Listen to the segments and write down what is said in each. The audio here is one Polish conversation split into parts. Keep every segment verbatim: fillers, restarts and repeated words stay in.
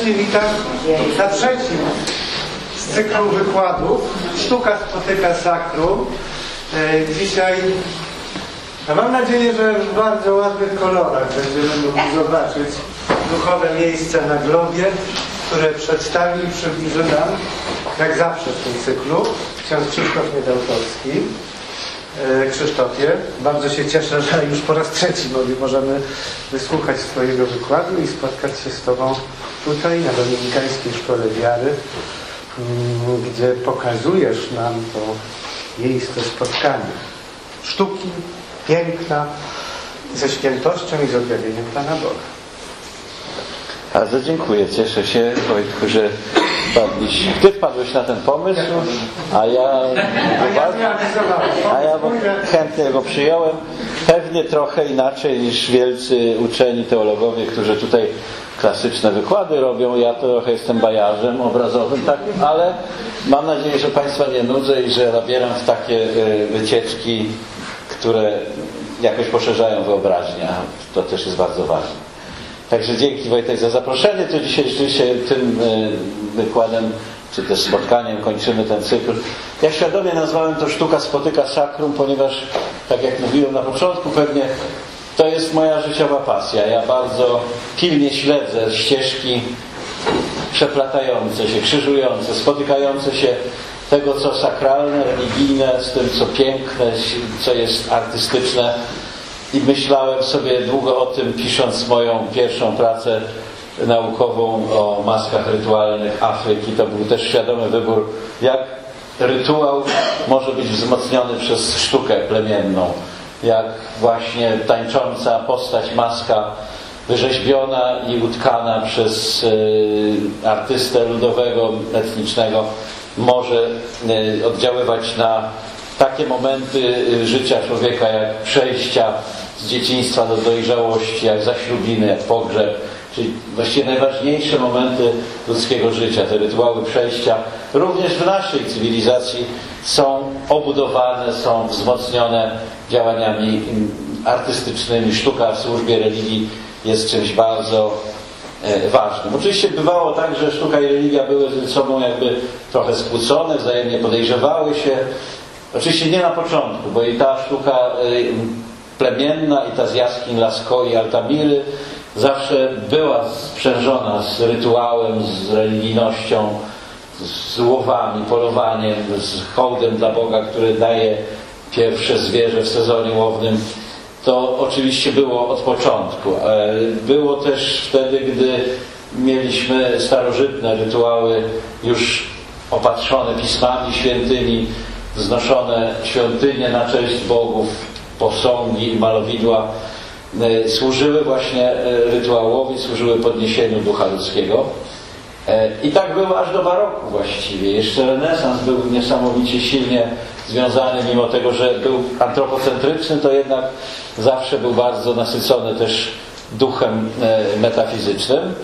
serdecznie witam na trzecim z cyklu wykładów Sztuka spotyka sakrum. Dzisiaj, a mam nadzieję, że w bardzo ładnych kolorach będziemy mogli zobaczyć duchowe miejsca na globie, które przedstawi i przybliży nam, jak zawsze w tym cyklu, ksiądz Krzysztof Niedełkowski. Krzysztofie, bardzo się cieszę, że już po raz trzeci możemy wysłuchać Twojego wykładu i spotkać się z Tobą tutaj na Dominikańskiej Szkole Wiary, gdzie pokazujesz nam to miejsce spotkania sztuki, piękna, ze świętością i z objawieniem Pana Boga. Bardzo dziękuję, cieszę się, Wojtku, że wpadliś. Ty wpadłeś na ten pomysł, a ja, a ja chętnie go przyjąłem. Pewnie trochę inaczej niż wielcy uczeni teologowie, którzy tutaj klasyczne wykłady robią. Ja trochę jestem bajarzem obrazowym takim, ale mam nadzieję, że Państwa nie nudzę i że zabieram w takie wycieczki, które jakoś poszerzają wyobraźnię. To też jest bardzo ważne. Także dzięki, Wojtek, za zaproszenie. To dzisiaj rzeczywiście tym wykładem, czy też spotkaniem kończymy ten cykl. Ja świadomie nazwałem to Sztuka spotyka sakrum, ponieważ, tak jak mówiłem na początku, pewnie to jest moja życiowa pasja. Ja bardzo pilnie śledzę ścieżki przeplatające się, krzyżujące, spotykające się tego, co sakralne, religijne, z tym, co piękne, co jest artystyczne. I myślałem sobie długo o tym, pisząc moją pierwszą pracę naukową o maskach rytualnych Afryki. To był też świadomy wybór, jak rytuał może być wzmocniony przez sztukę plemienną. Jak właśnie tańcząca postać, maska wyrzeźbiona i utkana przez y, artystę ludowego, etnicznego może y, oddziaływać na takie momenty życia człowieka, jak przejścia z dzieciństwa do dojrzałości, jak zaślubiny, jak pogrzeb, czyli właściwie najważniejsze momenty ludzkiego życia, te rytuały przejścia, również w naszej cywilizacji są obudowane, są wzmocnione działaniami artystycznymi. Sztuka w służbie religii jest czymś bardzo e, ważnym. Oczywiście bywało tak, że sztuka i religia były ze sobą jakby trochę skłócone, wzajemnie podejrzewały się. Oczywiście nie na początku, bo i ta sztuka plemienna, i ta z jaskiń Lascaux i Altamiry zawsze była sprzężona z rytuałem, z religijnością, z łowami, polowaniem, z hołdem dla Boga, który daje pierwsze zwierzę w sezonie łownym. To oczywiście było od początku. Było też wtedy, gdy mieliśmy starożytne rytuały już opatrzone pismami świętymi, wznoszone świątynie na cześć bogów, posągi i malowidła służyły właśnie rytuałowi, służyły podniesieniu ducha ludzkiego. I tak było aż do baroku właściwie. Jeszcze renesans był niesamowicie silnie związany, mimo tego, że był antropocentryczny, to jednak zawsze był bardzo nasycony też duchem metafizycznym.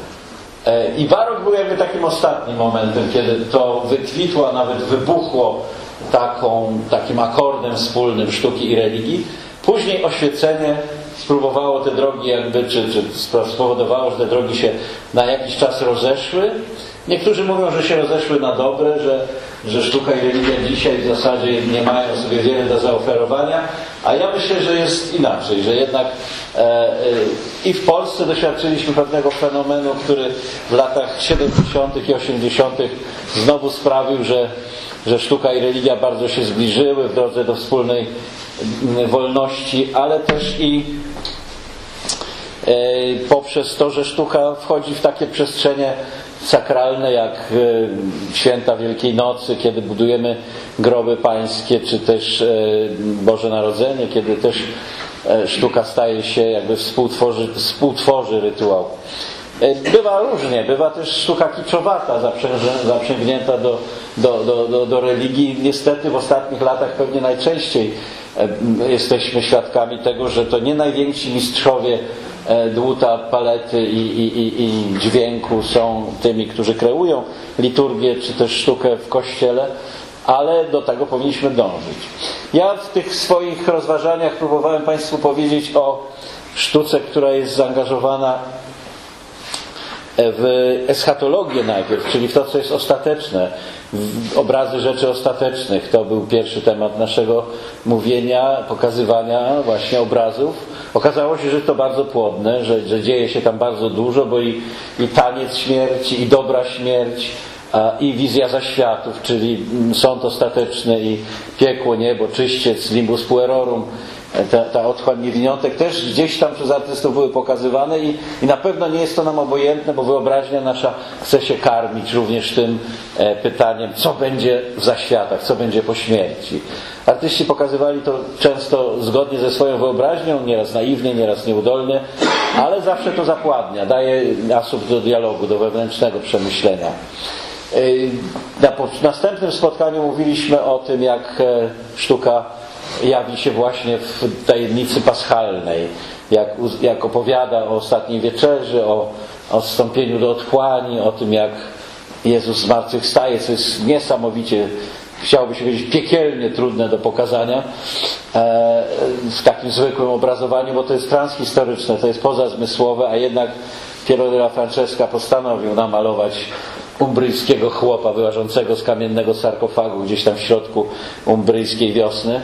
I barok był jakby takim ostatnim momentem, kiedy to wykwitło, a nawet wybuchło taką, takim akordem wspólnym sztuki i religii. Później oświecenie spróbowało te drogi jakby, czy, czy spowodowało, że te drogi się na jakiś czas rozeszły. Niektórzy mówią, że się rozeszły na dobre, że, że sztuka i religia dzisiaj w zasadzie nie mają sobie wiele do zaoferowania, a ja myślę, że jest inaczej, że jednak e, e, i w Polsce doświadczyliśmy pewnego fenomenu, który w latach siedemdziesiątych i osiemdziesiątych znowu sprawił, że że sztuka i religia bardzo się zbliżyły w drodze do wspólnej wolności, ale też i e, poprzez to, że sztuka wchodzi w takie przestrzenie sakralne jak e, święta Wielkiej Nocy, kiedy budujemy groby pańskie, czy też e, Boże Narodzenie, kiedy też e, sztuka staje się jakby współtworzy, współtworzy rytuał. Bywa różnie, bywa też sztuka kiczowata, zaprzęgnięta do, do, do, do, do religii. Niestety w ostatnich latach pewnie najczęściej jesteśmy świadkami tego, że to nie najwięksi mistrzowie dłuta, palety i, i, i, i dźwięku są tymi, którzy kreują liturgię czy też sztukę w kościele, ale do tego powinniśmy dążyć. Ja w tych swoich rozważaniach próbowałem Państwu powiedzieć o sztuce, która jest zaangażowana w eschatologię najpierw, czyli w to, co jest ostateczne, w obrazy rzeczy ostatecznych. To był pierwszy temat naszego mówienia, pokazywania właśnie obrazów. Okazało się, że to bardzo płodne, że, że dzieje się tam bardzo dużo, bo i, i taniec śmierci, i dobra śmierć, a, i wizja zaświatów, czyli sąd ostateczny, i piekło, niebo, czyściec, limbus puerorum, ta, ta otchłań niewiniątek też gdzieś tam przez artystów były pokazywane i, i na pewno nie jest to nam obojętne, bo wyobraźnia nasza chce się karmić również tym e, pytaniem, co będzie w zaświatach, co będzie po śmierci. Artyści pokazywali to często zgodnie ze swoją wyobraźnią, nieraz naiwnie, nieraz nieudolnie, ale zawsze to zapładnia, daje asumpt do dialogu, do wewnętrznego przemyślenia. Na następnym spotkaniu mówiliśmy o tym, jak sztuka jawi się właśnie w tajemnicy paschalnej, jak, jak opowiada o ostatniej wieczerzy, o, o wstąpieniu do otchłani, o tym, jak Jezus zmartwychwstaje, co jest niesamowicie, chciałoby się powiedzieć, piekielnie trudne do pokazania e, w takim zwykłym obrazowaniu, bo to jest transhistoryczne, to jest pozazmysłowe, a jednak Piero della Francesca postanowił namalować umbryjskiego chłopa wyłażącego z kamiennego sarkofagu gdzieś tam w środku umbryjskiej wiosny.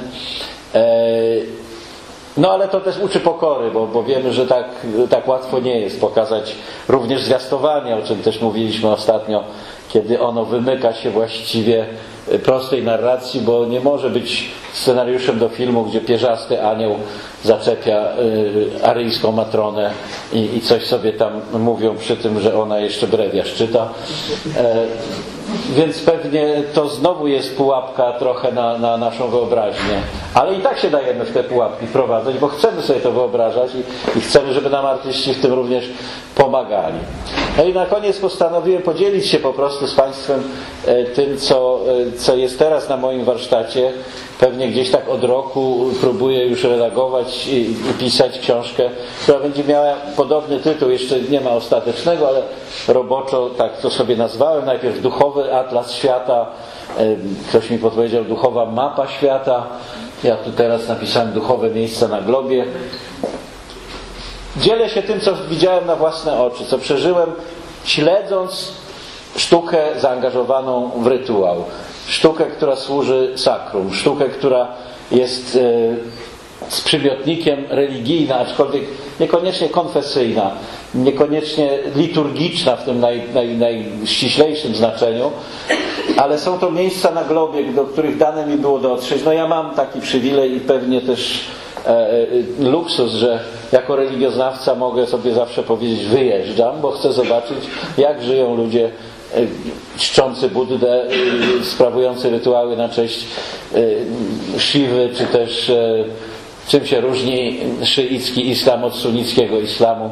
No ale to też uczy pokory, bo, bo wiemy, że tak, tak łatwo nie jest pokazać również zwiastowanie, o czym też mówiliśmy ostatnio, kiedy ono wymyka się właściwie prostej narracji, bo nie może być scenariuszem do filmu, gdzie pierzasty anioł zaczepia y, aryjską matronę i, i coś sobie tam mówią przy tym, że ona jeszcze brewiarz czyta. E, więc pewnie to znowu jest pułapka trochę na, na naszą wyobraźnię. Ale i tak się dajemy w te pułapki wprowadzać, bo chcemy sobie to wyobrażać i, i chcemy, żeby nam artyści w tym również pomagali. No i na koniec postanowiłem podzielić się po prostu z Państwem e, tym, co, e, co jest teraz na moim warsztacie. Pewnie gdzieś tak od roku próbuję już redagować i, i pisać książkę, która będzie miała podobny tytuł, jeszcze nie ma ostatecznego, ale roboczo tak to sobie nazwałem. Najpierw Duchowy Atlas Świata, ktoś mi podpowiedział Duchowa Mapa Świata, ja tu teraz napisałem Duchowe Miejsca na Globie. Dzielę się tym, co widziałem na własne oczy, co przeżyłem, śledząc sztukę zaangażowaną w rytuał. Sztukę, która służy sakrum, sztukę, która jest e, z przymiotnikiem religijna, aczkolwiek niekoniecznie konfesyjna, niekoniecznie liturgiczna w tym naj, naj, najściślejszym znaczeniu, ale są to miejsca na globie, do których dane mi było dotrzeć. No ja mam taki przywilej i pewnie też e, e, luksus, że jako religioznawca mogę sobie zawsze powiedzieć, wyjeżdżam, bo chcę zobaczyć, jak żyją ludzie czczący Buddę, sprawujący rytuały na cześć Shiwy, czy też czym się różni szyicki islam od sunnickiego islamu.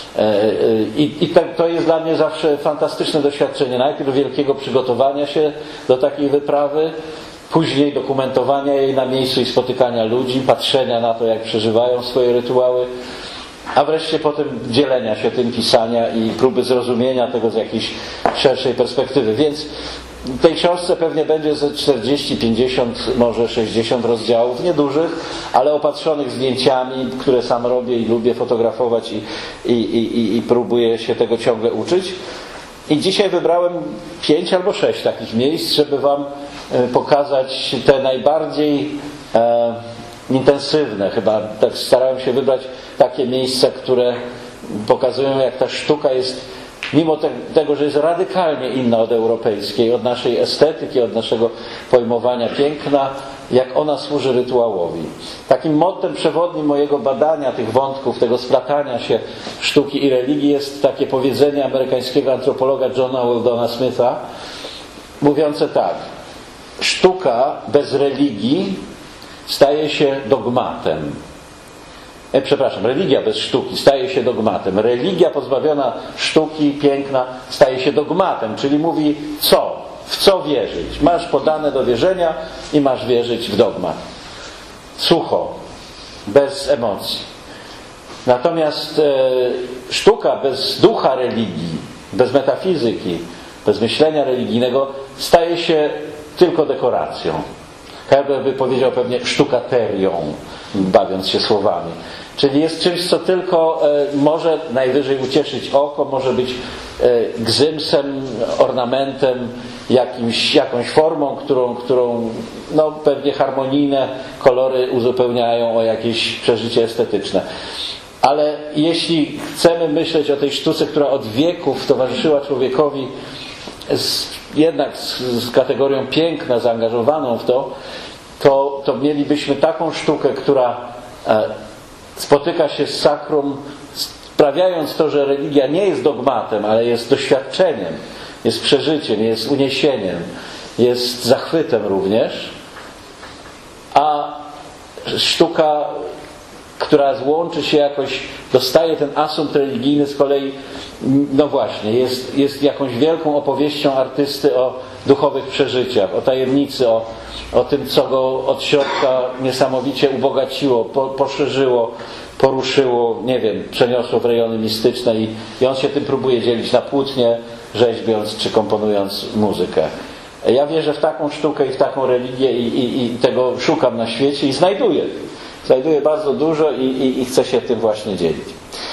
I, i to jest dla mnie zawsze fantastyczne doświadczenie. Najpierw wielkiego przygotowania się do takiej wyprawy, później dokumentowania jej na miejscu i spotykania ludzi, patrzenia na to, jak przeżywają swoje rytuały, a wreszcie potem dzielenia się tym, pisania i próby zrozumienia tego z jakiejś szerszej perspektywy. Więc w tej książce pewnie będzie ze czterdzieści, pięćdziesiąt, może sześćdziesiąt rozdziałów, niedużych, ale opatrzonych zdjęciami, które sam robię i lubię fotografować i, i, i, i próbuję się tego ciągle uczyć. I dzisiaj wybrałem pięć albo sześć takich miejsc, żeby Wam pokazać te najbardziej e, intensywne, chyba tak starałem się wybrać takie miejsca, które pokazują, jak ta sztuka jest, mimo te, tego, że jest radykalnie inna od europejskiej, od naszej estetyki, od naszego pojmowania piękna, jak ona służy rytuałowi. Takim mottem przewodnim mojego badania tych wątków, tego splatania się sztuki i religii jest takie powiedzenie amerykańskiego antropologa Johna Weldona Smitha, mówiące tak: sztuka bez religii staje się dogmatem. E, przepraszam, religia bez sztuki staje się dogmatem. Religia pozbawiona sztuki, piękna staje się dogmatem, czyli mówi co? W co wierzyć? Masz podane do wierzenia i masz wierzyć w dogmat. Sucho, bez emocji. Natomiast e, sztuka bez ducha religii, bez metafizyki, bez myślenia religijnego staje się tylko dekoracją. Herder by powiedział pewnie sztukaterią, bawiąc się słowami. Czyli jest czymś, co tylko e, może najwyżej ucieszyć oko, może być e, gzymsem, ornamentem, jakimś, jakąś formą, którą, którą no, pewnie harmonijne kolory uzupełniają o jakieś przeżycie estetyczne. Ale jeśli chcemy myśleć o tej sztuce, która od wieków towarzyszyła człowiekowi, z, jednak z, z kategorią piękna zaangażowaną w to, to, to mielibyśmy taką sztukę, która e, spotyka się z sakrum, sprawiając to, że religia nie jest dogmatem, ale jest doświadczeniem, jest przeżyciem, jest uniesieniem, jest zachwytem również, a sztuka, która złączy się jakoś, dostaje ten asumpt religijny, z kolei, no właśnie, jest, jest jakąś wielką opowieścią artysty o duchowych przeżyciach, o tajemnicy, o, o tym, co go od środka niesamowicie ubogaciło, po, poszerzyło, poruszyło, nie wiem, przeniosło w rejony mistyczne i, i on się tym próbuje dzielić na płótnie, rzeźbiąc czy komponując muzykę. Ja wierzę w taką sztukę i w taką religię i, i, i tego szukam na świecie i znajduję. Znajduję bardzo dużo i, i, i chcę się tym właśnie dzielić.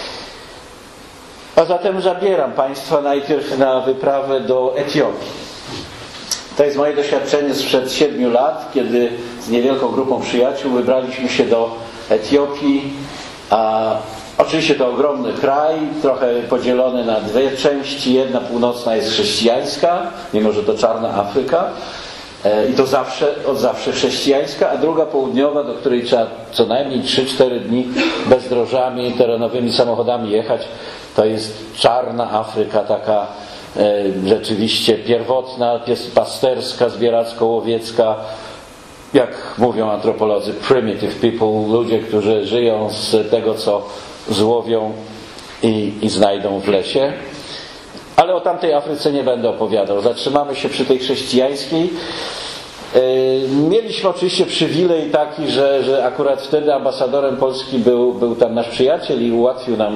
A zatem zabieram Państwa najpierw na wyprawę do Etiopii. To jest moje doświadczenie sprzed siedmiu lat, kiedy z niewielką grupą przyjaciół wybraliśmy się do Etiopii. A oczywiście to ogromny kraj, trochę podzielony na dwie części. Jedna północna jest chrześcijańska, mimo że to czarna Afryka. I to zawsze, od zawsze chrześcijańska, a druga południowa, do której trzeba co najmniej trzy cztery dni bezdrożami, terenowymi samochodami jechać, to jest czarna Afryka, taka e, rzeczywiście pierwotna, pasterska, zbieracko-łowiecka, jak mówią antropolodzy, primitive people, ludzie, którzy żyją z tego, co złowią i, i znajdą w lesie. Ale o tamtej Afryce nie będę opowiadał. Zatrzymamy się przy tej chrześcijańskiej. Mieliśmy oczywiście przywilej taki, że, że akurat wtedy ambasadorem Polski był, był tam nasz przyjaciel i ułatwił nam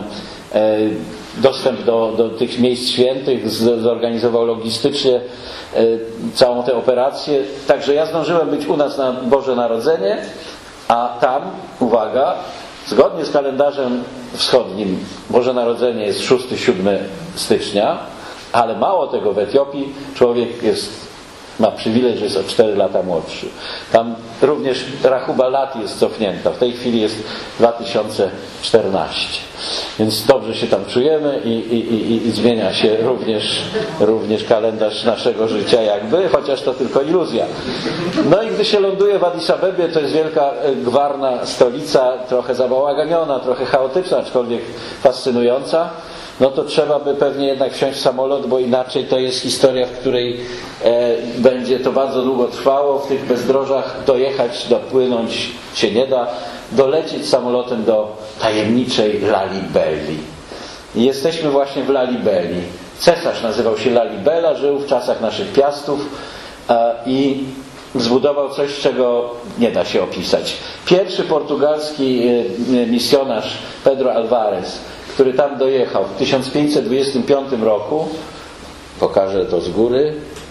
dostęp do, do tych miejsc świętych, zorganizował logistycznie całą tę operację. Także ja zdążyłem być u nas na Boże Narodzenie, a tam, uwaga, zgodnie z kalendarzem wschodnim Boże Narodzenie jest szóstego siódmego stycznia, ale mało tego, w Etiopii człowiek jest, ma przywilej, że jest o cztery lata młodszy. Tam również rachuba lat jest cofnięta. W tej chwili jest dwa tysiące czternaście. Więc dobrze się tam czujemy i, i, i, i zmienia się również, również kalendarz naszego życia jakby, chociaż to tylko iluzja. No i gdy się ląduje w Addis Abebie, to jest wielka gwarna stolica, trochę zabałaganiona, trochę chaotyczna, aczkolwiek fascynująca. No to trzeba by pewnie jednak wsiąść w samolot, bo inaczej to jest historia, w której e, będzie to bardzo długo trwało. W tych bezdrożach dojechać, dopłynąć się nie da. Dolecieć samolotem do tajemniczej Lalibeli. I jesteśmy właśnie w Lalibeli. Cesarz nazywał się Lalibela, żył w czasach naszych piastów e, i zbudował coś, czego nie da się opisać. Pierwszy portugalski e, misjonarz Pedro Alvarez, który tam dojechał w tysiąc pięćset dwudziestym piątym roku, pokażę to z góry,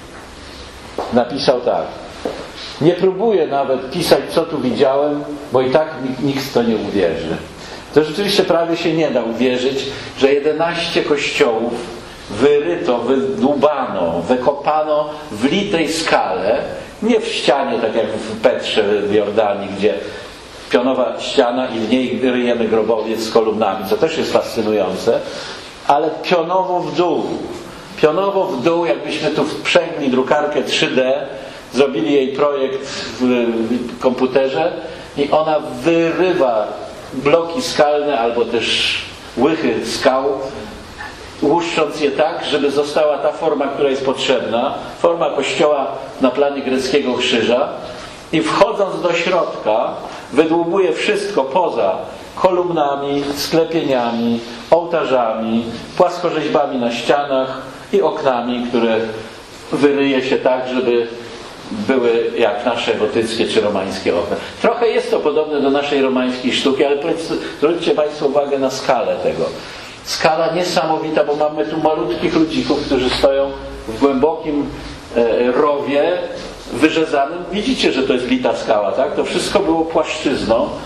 napisał tak: nie próbuję nawet pisać, co tu widziałem, bo i tak nikt w to nie uwierzy. To rzeczywiście prawie się nie da uwierzyć, że jedenaście kościołów wyryto, wydłubano, wykopano w litej skale, nie w ścianie, tak jak w Petrze w Jordanii, gdzie pionowa ściana i w niej ryjemy grobowiec z kolumnami, co też jest fascynujące, ale pionowo w dół. Pionowo w dół, jakbyśmy tu wprzęgli drukarkę trzy D, zrobili jej projekt w komputerze i ona wyrywa bloki skalne albo też łychy skał, łuszcząc je tak, żeby została ta forma, która jest potrzebna, forma kościoła na planie greckiego krzyża, i wchodząc do środka wydłubuje wszystko poza kolumnami, sklepieniami, ołtarzami, płaskorzeźbami na ścianach i oknami, które wyryje się tak, żeby były jak nasze gotyckie czy romańskie okna. Trochę jest to podobne do naszej romańskiej sztuki, ale zwróćcie Państwo uwagę na skalę tego. Skala niesamowita, bo mamy tu malutkich ludzików, którzy stoją w głębokim e, rowie wyrzezanym. Widzicie, że to jest lita skała, tak? To wszystko było płaszczyzną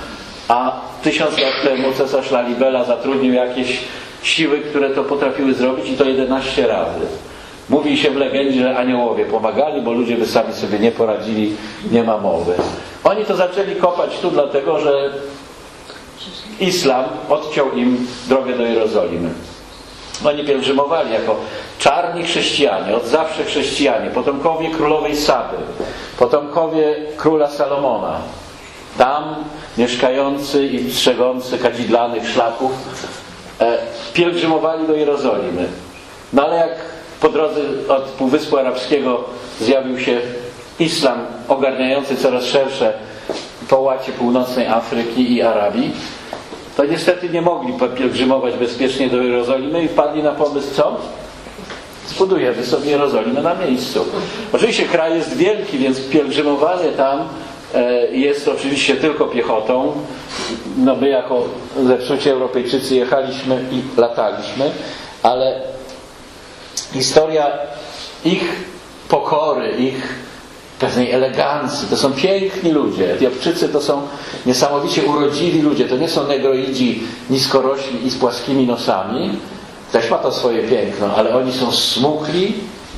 a tysiąc lat temu cesarz Lalibela zatrudnił jakieś siły, które to potrafiły zrobić i to jedenaście razy. Mówi się w legendzie, że aniołowie pomagali, bo ludzie by sami sobie nie poradzili, nie ma mowy. Oni to zaczęli kopać tu dlatego, że islam odciął im drogę do Jerozolimy. Oni pielgrzymowali jako czarni chrześcijanie, od zawsze chrześcijanie, potomkowie królowej Saby, potomkowie króla Salomona. Tam mieszkający i strzegący kadzidlanych szlaków e, pielgrzymowali do Jerozolimy. No ale jak po drodze od Półwyspu Arabskiego zjawił się islam ogarniający coraz szersze połacie północnej Afryki i Arabii, to niestety nie mogli pielgrzymować bezpiecznie do Jerozolimy i wpadli na pomysł, co? Zbudujemy sobie Jerozolimę na miejscu. Oczywiście kraj jest wielki, więc pielgrzymowanie tam jest oczywiście tylko piechotą. No my jako zepsuci Europejczycy jechaliśmy i lataliśmy, ale historia ich pokory, ich pewnej elegancji, to są piękni ludzie. Etiopczycy to są niesamowicie urodziwi ludzie, to nie są negroidzi niskorośli i z płaskimi nosami. Też ma to swoje piękno, ale oni są smukli,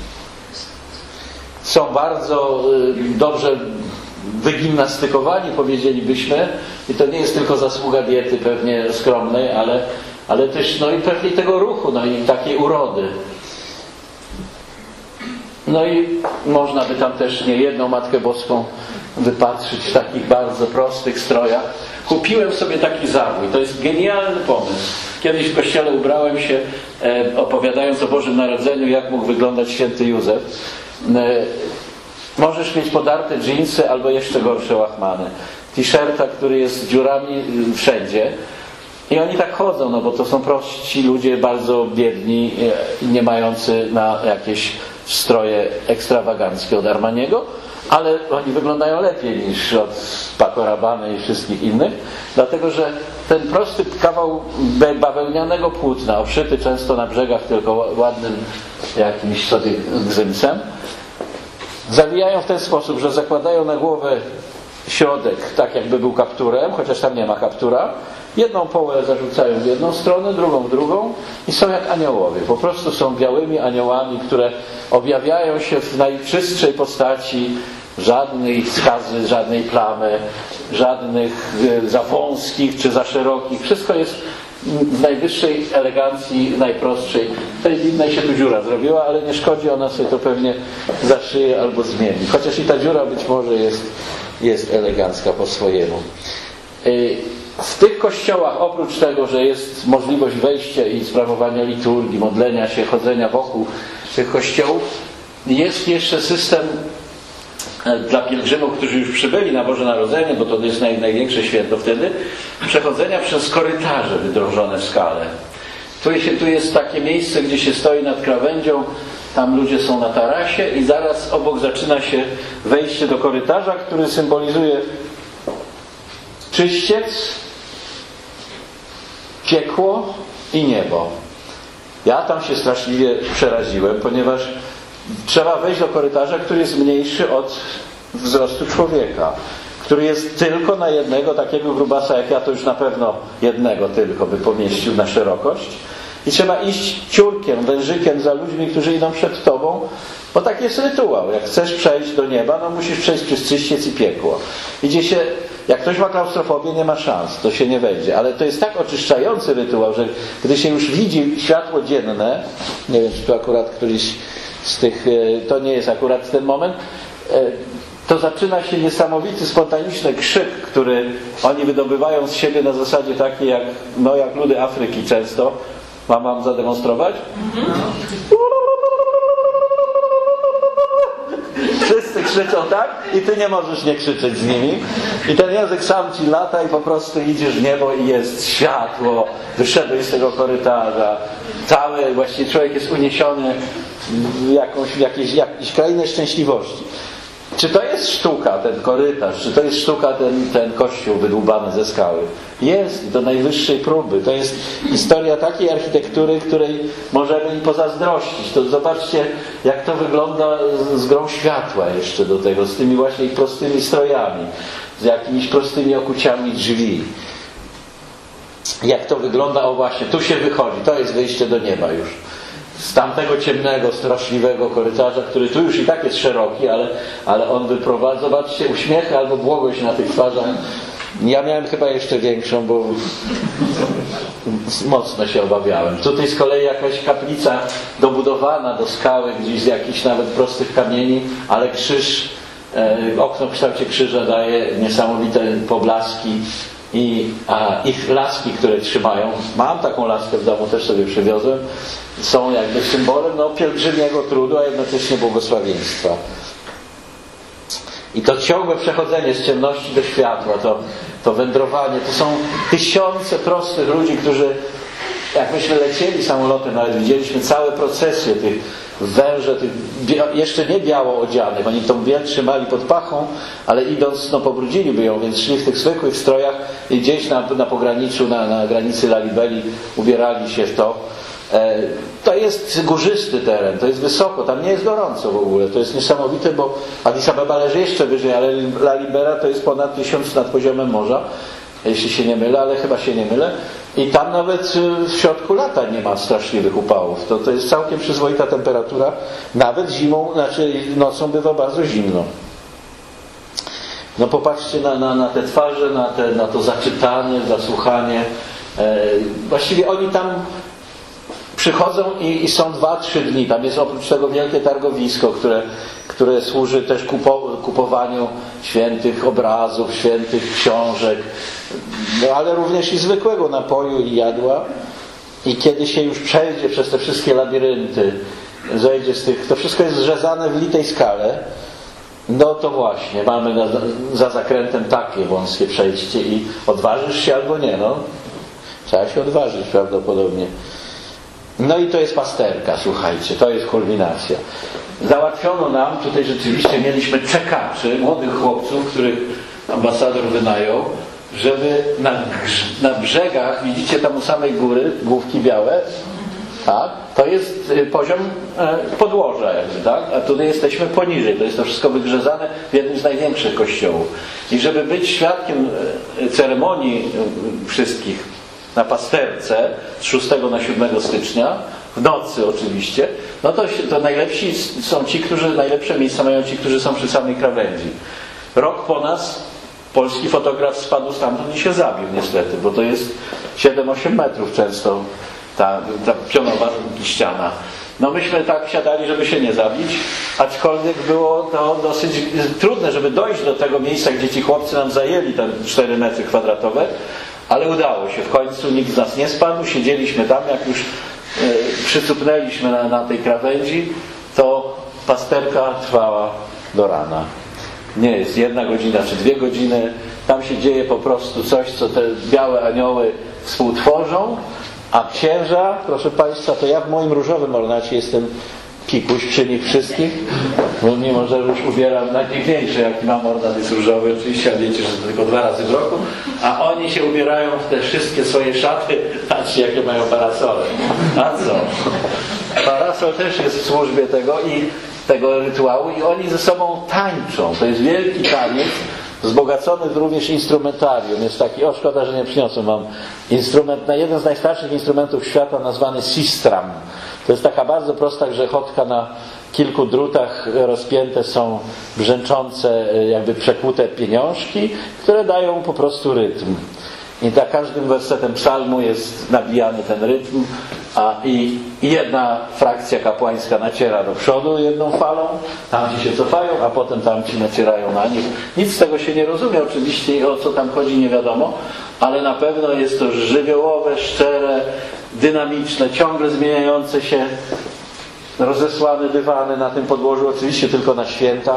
są bardzo dobrze wygimnastykowani, powiedzielibyśmy, i to nie jest tylko zasługa diety pewnie skromnej, ale, ale też no i pewnie tego ruchu, no i takiej urody. No i można by tam też niejedną Matkę Boską wypatrzyć w takich bardzo prostych strojach. Kupiłem sobie taki zabój. To jest genialny pomysł. Kiedyś w kościele ubrałem się, e, opowiadając o Bożym Narodzeniu, jak mógł wyglądać święty Józef. E, możesz mieć podarte dżinsy albo jeszcze gorsze łachmany. T-shirta, który jest z dziurami wszędzie. I oni tak chodzą, no bo to są prości ludzie, bardzo biedni, nie mający na jakieś stroje ekstrawaganckie od Armaniego, ale oni wyglądają lepiej niż od Paco Rabanne i wszystkich innych, dlatego że ten prosty kawał bawełnianego płótna, obszyty często na brzegach tylko ładnym jakimś sobie gzymsem, zawijają w ten sposób, że zakładają na głowę środek tak jakby był kapturem, chociaż tam nie ma kaptura. Jedną połę zarzucają w jedną stronę, drugą w drugą i są jak aniołowie. Po prostu są białymi aniołami, które objawiają się w najczystszej postaci, żadnej skazy, żadnej plamy, żadnych za wąskich czy za szerokich. Wszystko jest w najwyższej elegancji, najprostszej. Tej widnej się tu dziura zrobiła, ale nie szkodzi, ona sobie to pewnie zaszyje albo zmieni. Chociaż i ta dziura być może jest, jest elegancka po swojemu. W tych kościołach, oprócz tego, że jest możliwość wejścia i sprawowania liturgii, modlenia się, chodzenia wokół tych kościołów, jest jeszcze system dla pielgrzymów, którzy już przybyli na Boże Narodzenie, bo to jest naj, największe święto wtedy, przechodzenia przez korytarze wydrążone w skale. Tu, się, tu jest takie miejsce, gdzie się stoi nad krawędzią, tam ludzie są na tarasie i zaraz obok zaczyna się wejście do korytarza, który symbolizuje czyściec, piekło i niebo. Ja tam się straszliwie przeraziłem, ponieważ trzeba wejść do korytarza, który jest mniejszy od wzrostu człowieka, który jest tylko na jednego takiego grubasa jak ja, to już na pewno jednego tylko by pomieścił na szerokość. I trzeba iść ciurkiem, wężykiem za ludźmi, którzy idą przed tobą, bo tak jest rytuał. Jak chcesz przejść do nieba, no musisz przejść przez czyściec i piekło. Idzie się, jak ktoś ma klaustrofobię, nie ma szans, to się nie wejdzie. Ale to jest tak oczyszczający rytuał, że gdy się już widzi światło dzienne, nie wiem, czy tu akurat któryś z tych, to nie jest akurat ten moment, to zaczyna się niesamowity, spontaniczny krzyk, który oni wydobywają z siebie na zasadzie takiej jak, no jak ludy Afryki często. Mam wam zademonstrować? Wszyscy krzyczą tak i ty nie możesz nie krzyczeć z nimi. I ten język sam ci lata i po prostu idziesz w niebo i jest światło. Wyszedłeś z tego korytarza. Cały właściwie człowiek jest uniesiony w jakąś, w jakiejś, jakiejś krainę szczęśliwości. Czy to jest sztuka, ten korytarz? Czy to jest sztuka, ten, ten kościół wydłubany ze skały? Jest, do najwyższej próby. To jest historia takiej architektury, której możemy im pozazdrościć. To zobaczcie, jak to wygląda z, z grą światła jeszcze do tego, z tymi właśnie prostymi strojami, z jakimiś prostymi okuciami drzwi. jak to wygląda. O właśnie, tu się wychodzi, to jest wyjście do nieba już. Z tamtego ciemnego, straszliwego korytarza, który tu już i tak jest szeroki, ale, ale on wyprowadza, zobaczcie, uśmiechy albo błogość na tych twarzach. Ja miałem chyba jeszcze większą, bo mocno się obawiałem. Tutaj z kolei jakaś kaplica dobudowana do skały, gdzieś z jakichś nawet prostych kamieni, ale krzyż, e, okno w kształcie krzyża daje niesamowite poblaski i a, ich laski, które trzymają. Mam taką laskę w domu, też sobie przywiozłem. Są jakby symbolem no, pielgrzymiego trudu, a jednocześnie błogosławieństwa. I to ciągłe przechodzenie z ciemności do światła, to, to wędrowanie, to są tysiące prostych ludzi, którzy, jak myśmy lecieli samolotem, nawet widzieliśmy całe procesje tych węże, tych bia- jeszcze nie biało odzianych, oni tą biel trzymali pod pachą, ale idąc, no pobrudziliby ją, więc szli w tych zwykłych strojach i gdzieś na, na pograniczu, na, na granicy Lalibeli ubierali się w to. To jest górzysty teren, to jest wysoko, tam nie jest gorąco w ogóle, to jest niesamowite, bo Addis Abeba leży jeszcze wyżej, ale Lalibela to jest ponad tysiąc nad poziomem morza, jeśli się nie mylę, ale chyba się nie mylę, i tam nawet w środku lata nie ma straszliwych upałów, to, to jest całkiem przyzwoita temperatura, nawet zimą, znaczy nocą bywa bardzo zimno. No popatrzcie na, na, na te twarze, na, te, na to zaczytanie, zasłuchanie, e, właściwie oni tam przychodzą i, i są dwa, trzy dni. Tam jest oprócz tego wielkie targowisko, które, które służy też kupo, kupowaniu świętych obrazów, świętych książek, no, ale również i zwykłego napoju i jadła. I kiedy się już przejdzie przez te wszystkie labirynty, zejdzie z tych, to wszystko jest zrzezane w litej skale, no to właśnie, mamy na, za zakrętem takie wąskie przejście i odważysz się albo nie, no. Trzeba się odważyć prawdopodobnie. No i to jest pasterka, słuchajcie, to jest kulminacja. Załatwiono nam, tutaj rzeczywiście mieliśmy czekaczy, młodych chłopców, których ambasador wynajął, żeby na, na brzegach, widzicie tam u samej góry, główki białe, tak, to jest poziom podłoża jakby, tak, a tutaj jesteśmy poniżej, to jest to wszystko wygrzezane w jednym z największych kościołów. I żeby być świadkiem ceremonii wszystkich na pasterce z szóstego na siódmego stycznia, w nocy oczywiście, no to, to najlepsi są ci, którzy, najlepsze miejsca mają ci, którzy są przy samej krawędzi. Rok po nas polski fotograf spadł stamtąd i się zabił niestety, bo to jest siedem osiem metrów często ta, ta pionowa ściana. No myśmy tak siadali, żeby się nie zabić, aczkolwiek było to dosyć trudne, żeby dojść do tego miejsca, gdzie ci chłopcy nam zajęli te cztery metry kwadratowe, ale udało się. W końcu nikt z nas nie spadł, siedzieliśmy tam, jak już e, przycupnęliśmy na, na tej krawędzi, to pasterka trwała do rana. Nie jest jedna godzina czy dwie godziny, tam się dzieje po prostu coś, co te białe anioły współtworzą, a księża, proszę Państwa, to ja w moim różowym ornacie jestem pikuś przy nich wszystkich, bo mimo, że już ubieram najpiękniejszy, jaki mam ornat jest różowy, oczywiście, a wiecie, że to tylko dwa razy w roku, a oni się ubierają w te wszystkie swoje szaty, patrzcie, jakie mają parasole. A co? Parasol też jest w służbie tego i tego rytuału i oni ze sobą tańczą. To jest wielki taniec, wzbogacony również instrumentarium. Jest taki, o szkoda, że nie przyniosłem wam instrument, na jeden z najstarszych instrumentów świata nazwany sistram. To jest taka bardzo prosta grzechotka, na kilku drutach rozpięte są brzęczące, jakby przekłute pieniążki, które dają po prostu rytm. I za każdym wersetem psalmu jest nabijany ten rytm, a i jedna frakcja kapłańska naciera do przodu jedną falą, tamci się cofają, a potem tamci nacierają na nich. Nic z tego się nie rozumie oczywiście, o co tam chodzi nie wiadomo, ale na pewno jest to żywiołowe, szczere, dynamiczne, ciągle zmieniające się, rozesłane dywany na tym podłożu, oczywiście tylko na święta.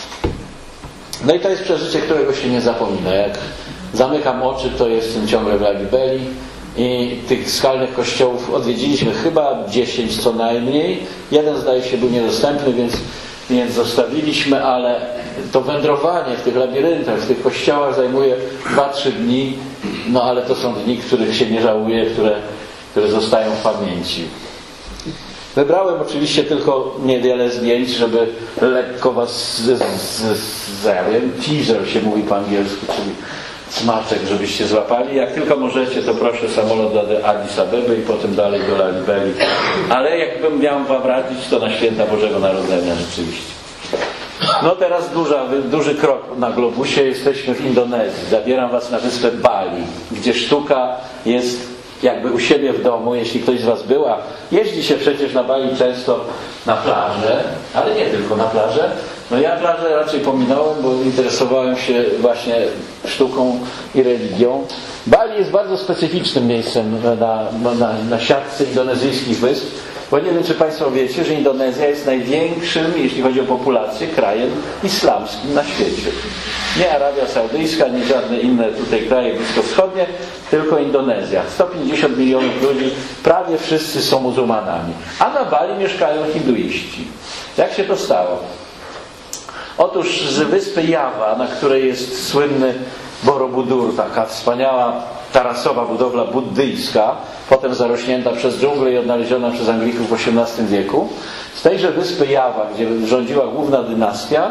No i to jest przeżycie, którego się nie zapomina. Jak zamykam oczy, to jestem ciągle w Lalibeli i tych skalnych kościołów odwiedziliśmy chyba dziesięć co najmniej. Jeden zdaje się był niedostępny, więc, więc zostawiliśmy, ale to wędrowanie w tych labiryntach, w tych kościołach zajmuje dwa trzy dni, no ale to są dni, których się nie żałuje, które, które zostają w pamięci. Wybrałem oczywiście tylko niewiele zdjęć, żeby lekko was z, z, z, ja wiem, teaser się mówi po angielsku, czyli smaczek, żebyście złapali. Jak tylko możecie, to proszę samolot do Addis Abeby i potem dalej do Lalibeli. Ale jakbym miał wam radzić, to na święta Bożego Narodzenia rzeczywiście. No teraz duża, duży krok na globusie. Jesteśmy w Indonezji. Zabieram was na wyspę Bali, gdzie sztuka jest jakby u siebie w domu. Jeśli ktoś z was była, jeździ się przecież na Bali często na plażę, ale nie tylko na plażę. No ja plażę raczej pominąłem, bo interesowałem się właśnie sztuką i religią. Bali jest bardzo specyficznym miejscem na, na, na siatce indonezyjskich wysp, bo nie wiem, czy państwo wiecie, że Indonezja jest największym, jeśli chodzi o populację, krajem islamskim na świecie. Nie Arabia Saudyjska, nie żadne inne tutaj kraje bliskowschodnie, tylko Indonezja. sto pięćdziesiąt milionów ludzi, prawie wszyscy są muzułmanami. A na Bali mieszkają hinduiści. Jak się to stało? Otóż z wyspy Jawa, na której jest słynny Borobudur, taka wspaniała tarasowa budowla buddyjska, potem zarośnięta przez dżunglę i odnaleziona przez Anglików w osiemnastym wieku, z tejże wyspy Jawa, gdzie rządziła główna dynastia,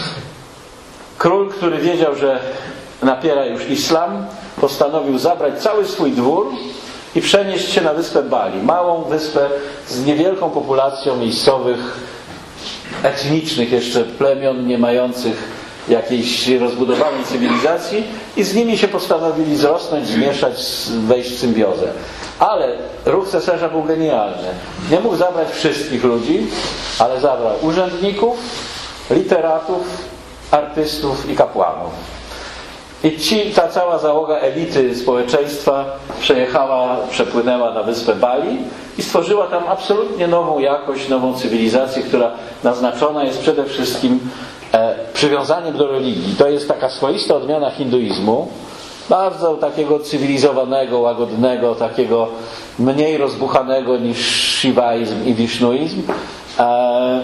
król, który wiedział, że napiera już islam, postanowił zabrać cały swój dwór i przenieść się na wyspę Bali, małą wyspę z niewielką populacją miejscowych, etnicznych jeszcze plemion, nie mających jakiejś rozbudowanej cywilizacji, i z nimi się postanowili zrosnąć, zmieszać, wejść w symbiozę. Ale ruch cesarza był genialny. Nie mógł zabrać wszystkich ludzi, ale zabrał urzędników, literatów, artystów i kapłanów. I ci, ta cała załoga elity społeczeństwa przejechała, przepłynęła na wyspę Bali i stworzyła tam absolutnie nową jakość, nową cywilizację, która naznaczona jest przede wszystkim e, przywiązaniem do religii. To jest taka swoista odmiana hinduizmu, bardzo takiego cywilizowanego, łagodnego, takiego mniej rozbuchanego niż shivaizm i wisznuizm. E,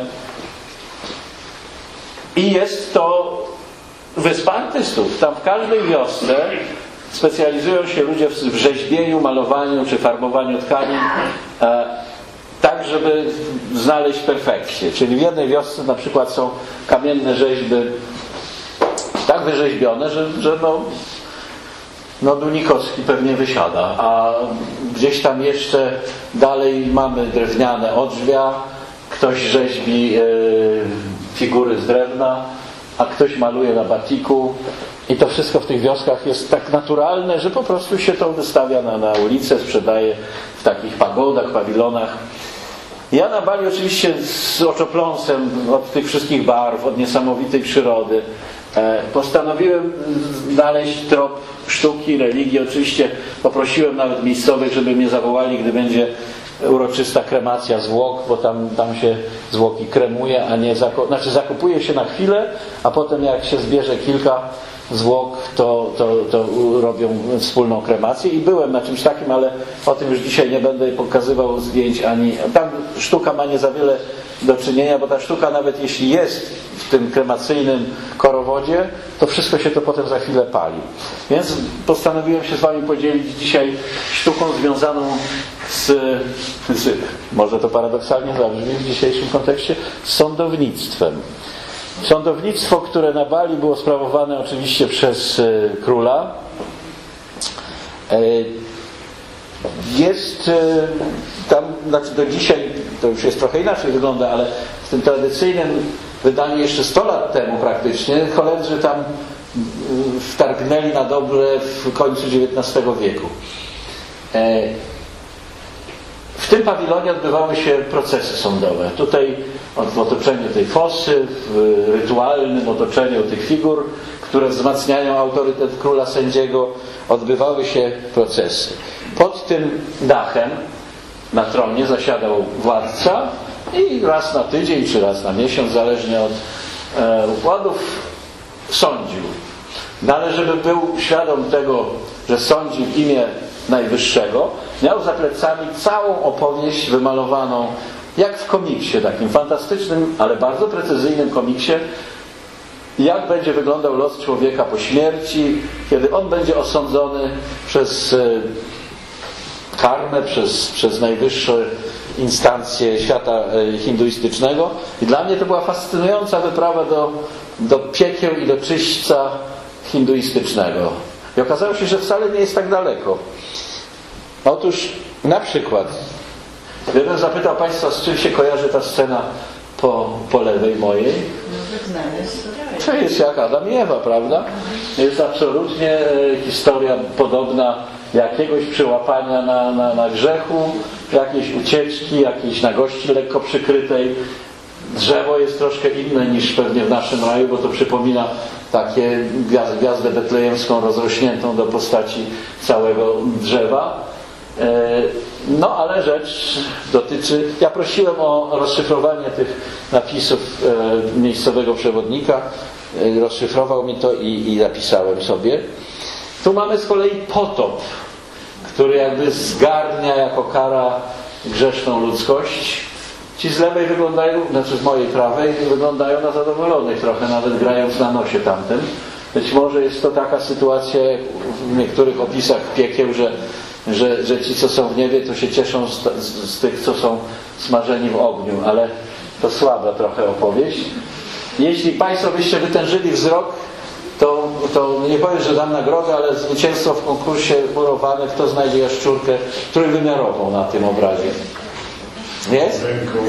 I jest to wyspa artystów. Tam w każdej wiosce specjalizują się ludzie w rzeźbieniu, malowaniu czy farbowaniu tkanin, e, tak żeby znaleźć perfekcję. Czyli w jednej wiosce na przykład są kamienne rzeźby tak wyrzeźbione, że, że no, no Dunikowski pewnie wysiada, a gdzieś tam jeszcze dalej mamy drewniane odrzwia, ktoś rzeźbi e, figury z drewna, a ktoś maluje na batiku, i to wszystko w tych wioskach jest tak naturalne, że po prostu się to wystawia na, na ulicę, sprzedaje w takich pagodach, pawilonach. Ja na Bali oczywiście z oczopląsem od tych wszystkich barw, od niesamowitej przyrody e, postanowiłem znaleźć trop sztuki, religii. Oczywiście poprosiłem nawet miejscowych, żeby mnie zawołali, gdy będzie uroczysta kremacja zwłok, bo tam, tam się zwłoki kremuje, a nie zako- znaczy zakopuje się na chwilę, a potem jak się zbierze kilka zwłok, to, to, to robią wspólną kremację. I byłem na czymś takim, ale o tym już dzisiaj nie będę pokazywał zdjęć ani... Tam sztuka ma nie za wiele do czynienia, bo ta sztuka, nawet jeśli jest w tym kremacyjnym korowodzie, to wszystko się to potem za chwilę pali. Więc postanowiłem się z wami podzielić dzisiaj sztuką związaną z, z może to paradoksalnie zabrzmi w dzisiejszym kontekście, z sądownictwem. Sądownictwo, które na Bali było sprawowane oczywiście przez e, króla, e, jest e, tam, znaczy do dzisiaj to już jest trochę inaczej wygląda, ale w tym tradycyjnym wydaniu jeszcze sto lat temu praktycznie Holendrzy tam e, wtargnęli na dobre w końcu dziewiętnastego wieku. E, W tym pawilonie odbywały się procesy sądowe. Tutaj w otoczeniu tej fosy, w rytualnym otoczeniu tych figur, które wzmacniają autorytet króla sędziego, odbywały się procesy. Pod tym dachem na tronie zasiadał władca i raz na tydzień czy raz na miesiąc, zależnie od e, układów, sądził. No ale żeby był świadom tego, że sądzi w imię Najwyższego, miał za plecami całą opowieść wymalowaną, jak w komiksie, takim fantastycznym, ale bardzo precyzyjnym komiksie, jak będzie wyglądał los człowieka po śmierci, kiedy on będzie osądzony przez karmę, przez, przez najwyższe instancje świata hinduistycznego. I dla mnie to była fascynująca wyprawa do, do piekieł i do czyśćca hinduistycznego. I okazało się, że wcale nie jest tak daleko. Otóż na przykład, gdybym zapytał Państwa, z czym się kojarzy ta scena po, po lewej mojej, to jest jak Adam i Ewa, prawda? Jest absolutnie historia podobna jakiegoś przyłapania na, na, na grzechu, jakiejś ucieczki, jakiejś nagości lekko przykrytej. Drzewo jest troszkę inne niż pewnie w naszym raju, bo to przypomina takie gwiazdę betlejemską rozrośniętą do postaci całego drzewa. No ale rzecz dotyczy... Ja prosiłem o rozszyfrowanie tych napisów miejscowego przewodnika. Rozszyfrował mi to i, i zapisałem sobie. Tu mamy z kolei potop, który jakby zgarnia jako kara grzeszną ludzkość. Ci z lewej wyglądają, znaczy z mojej prawej, wyglądają na zadowolonych trochę, nawet grając na nosie tamtym. Być może jest to taka sytuacja w niektórych opisach piekieł, że, że, że ci, co są w niebie, to się cieszą z, z, z tych, co są smażeni w ogniu, ale to słaba trochę opowieść. Jeśli Państwo byście wytężyli wzrok, to, to nie powiem, że dam nagrodę, ale zwycięstwo w konkursie murowane, kto znajdzie jaszczurkę trójwymiarową na tym obrazie. Jest?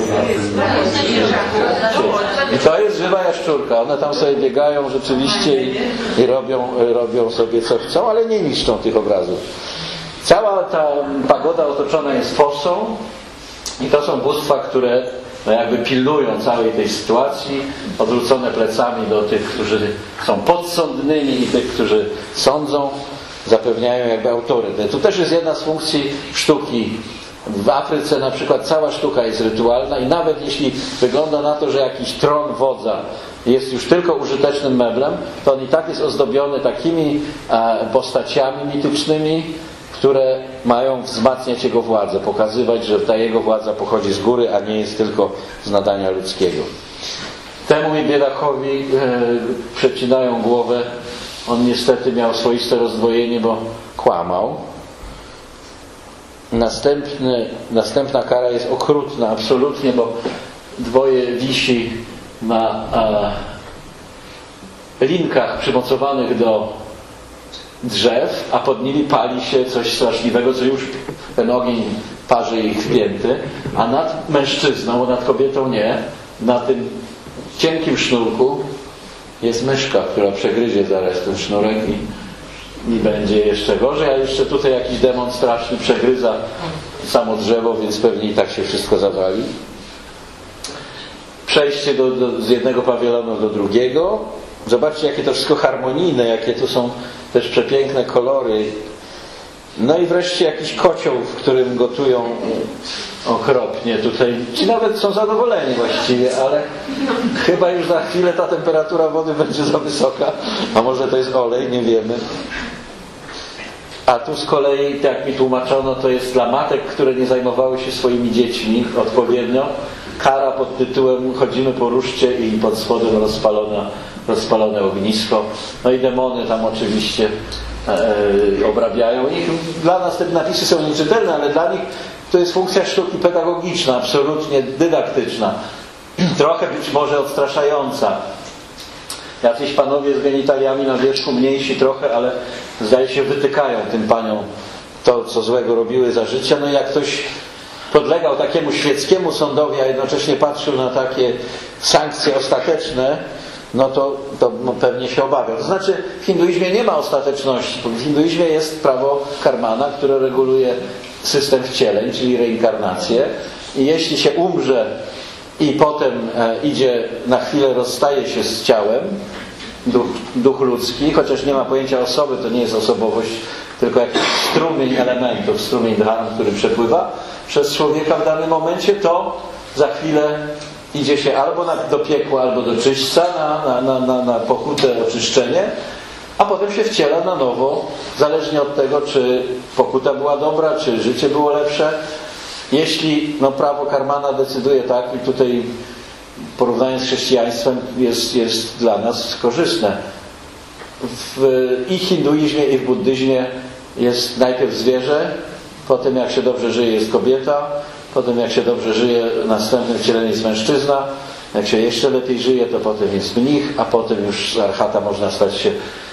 I to jest żywa jaszczurka. One tam sobie biegają rzeczywiście i, i robią, robią sobie co chcą, ale nie niszczą tych obrazów. Cała ta pagoda otoczona jest fosą i to są bóstwa, które no jakby pilnują całej tej sytuacji, odwrócone plecami do tych, którzy są podsądnymi i tych, którzy sądzą, zapewniają jakby autorytet. Tu też jest jedna z funkcji sztuki. W Afryce na przykład cała sztuka jest rytualna i nawet jeśli wygląda na to, że jakiś tron wodza jest już tylko użytecznym meblem, to on i tak jest ozdobiony takimi postaciami mitycznymi, które mają wzmacniać jego władzę, pokazywać, że ta jego władza pochodzi z góry, a nie jest tylko z nadania ludzkiego. Temu i biedakowi e, przecinają głowę. On niestety miał swoiste rozdwojenie, bo kłamał. Następny, następna kara jest okrutna absolutnie, bo dwoje wisi na a, linkach przymocowanych do drzew, a pod nimi pali się coś straszliwego, co już ten ogień parzy ich wpięty, a nad mężczyzną, bo nad kobietą nie, na tym cienkim sznurku jest myszka, która przegryzie zaraz ten sznurek i, i będzie jeszcze gorzej, a jeszcze tutaj jakiś demon straszny przegryza samo drzewo, więc pewnie i tak się wszystko zawali. Przejście do, do, z jednego pawilonu do drugiego. Zobaczcie, jakie to wszystko harmonijne, jakie tu są też przepiękne kolory. No i wreszcie jakiś kocioł, w którym gotują okropnie. Tutaj ci nawet są zadowoleni właściwie, ale chyba już za chwilę ta temperatura wody będzie za wysoka. A może to jest olej, nie wiemy. A tu z kolei, tak jak mi tłumaczono, to jest dla matek, które nie zajmowały się swoimi dziećmi odpowiednio. Kara pod tytułem chodzimy po ruszcie i pod spodem rozpalone, rozpalone ognisko. No i demony tam oczywiście e, obrabiają. I dla nas te napisy są nieczytelne, ale dla nich to jest funkcja sztuki pedagogiczna, absolutnie dydaktyczna. Trochę być może odstraszająca. Jacyś panowie z genitaliami na wierzchu, mniejsi trochę, ale zdaje się wytykają tym paniom to, co złego robiły za życia. No i jak ktoś podlegał takiemu świeckiemu sądowi, a jednocześnie patrzył na takie sankcje ostateczne, no to, to no pewnie się obawiał. To znaczy w hinduizmie nie ma ostateczności. W hinduizmie jest prawo karmana, które reguluje system wcieleń, czyli reinkarnację. I jeśli się umrze i potem e, idzie, na chwilę rozstaje się z ciałem, duch, duch ludzki, chociaż nie ma pojęcia osoby, to nie jest osobowość, tylko jakiś strumień elementów, strumień dharm, który przepływa przez człowieka w danym momencie, to za chwilę idzie się albo na, do piekła, albo do czyśćca na, na, na, na, na pokutę, oczyszczenie, a potem się wciela na nowo, zależnie od tego, czy pokuta była dobra, czy życie było lepsze. Jeśli no, prawo karmana decyduje tak, i tutaj porównując z chrześcijaństwem jest, jest dla nas korzystne. W i hinduizmie, i w buddyzmie jest najpierw zwierzę, potem jak się dobrze żyje jest kobieta, potem jak się dobrze żyje następnym wcieleniem jest mężczyzna, jak się jeszcze lepiej żyje to potem jest mnich, a potem już z archata można stać się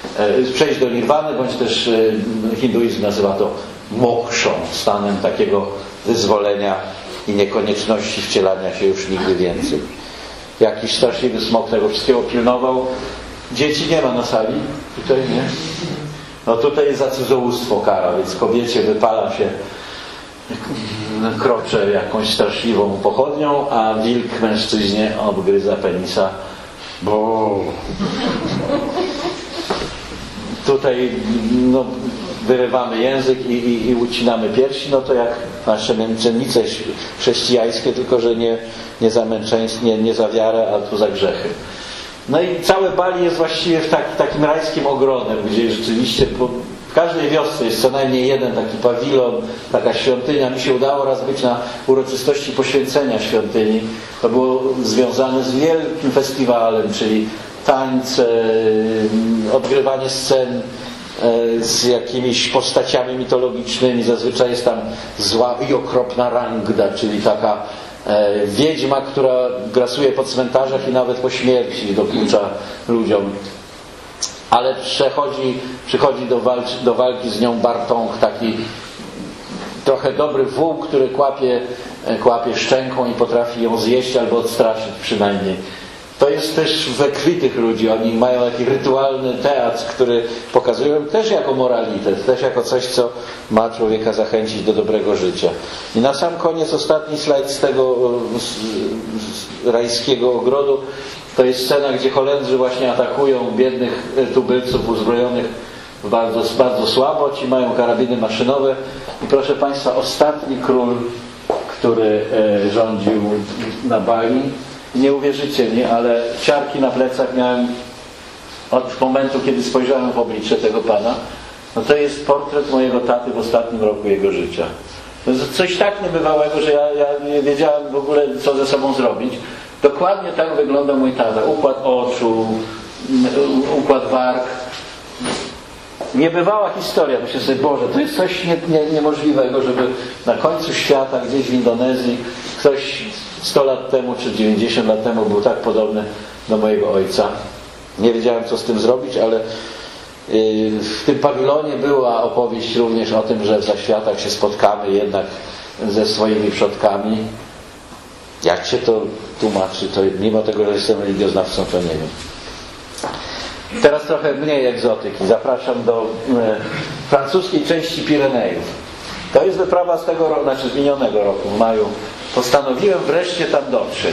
przejść do nirwany, bądź też hinduizm nazywa to mokshą, stanem takiego wyzwolenia i niekonieczności wcielania się już nigdy więcej. Jakiś straszliwy smok tego wszystkiego pilnował. Dzieci nie ma na sali? Tutaj nie? No tutaj jest za cudzołóstwo kara, więc kobiecie wypala się krocze jakąś straszliwą pochodnią, a wilk mężczyźnie obgryza penisa, bo tutaj no, wyrywamy język i, i, i ucinamy piersi, no to jak nasze męczennice chrześcijańskie, tylko że nie, nie za męczeństwo, nie, nie za wiarę, a tu za grzechy. No i całe Bali jest właściwie w tak, takim rajskim ogrodem, gdzie rzeczywiście po, w każdej wiosce jest co najmniej jeden taki pawilon, taka świątynia. Mi się udało raz być na uroczystości poświęcenia świątyni. To było związane z wielkim festiwalem, czyli tańce, odgrywanie scen z jakimiś postaciami mitologicznymi. Zazwyczaj jest tam zła i okropna Rangda, czyli taka wiedźma, która grasuje po cmentarzach i nawet po śmierci dokucza ludziom. Ale przechodzi, przychodzi do, walcz, do walki z nią Bartong, taki trochę dobry wół, który kłapie, kłapie szczęką i potrafi ją zjeść albo odstraszyć przynajmniej. To jest też we krwi tych ludzi. Oni mają taki rytualny teatr, który pokazują też jako moralitet, też jako coś, co ma człowieka zachęcić do dobrego życia. I na sam koniec ostatni slajd z tego z, z rajskiego ogrodu to jest scena, gdzie Holendrzy właśnie atakują biednych tubylców uzbrojonych bardzo, bardzo słabo. Ci mają karabiny maszynowe. I proszę Państwa, ostatni król, który rządził na Bali, nie uwierzycie mi, ale ciarki na plecach miałem od momentu, kiedy spojrzałem w oblicze tego pana. No to jest portret mojego taty w ostatnim roku jego życia. To jest coś tak niebywałego, że ja, ja nie wiedziałem w ogóle, co ze sobą zrobić. Dokładnie tak wygląda mój tata. Układ oczu, układ warg. Niebywała historia. Myślę sobie, Boże, to jest coś nie, nie, niemożliwego, żeby na końcu świata, gdzieś w Indonezji, ktoś sto lat temu czy dziewięćdziesiąt lat temu był tak podobny do mojego ojca. Nie wiedziałem, co z tym zrobić, ale w tym pawilonie była opowieść również o tym, że w zaświatach się spotkamy jednak ze swoimi przodkami. Jak się to tłumaczy, to mimo tego, że jestem religioznawcą, to nie wiem. Teraz trochę mniej egzotyki. Zapraszam do e, francuskiej części Pirenejów. To jest wyprawa z tego roku, znaczy z minionego roku, w maju. Postanowiłem wreszcie tam dotrzeć.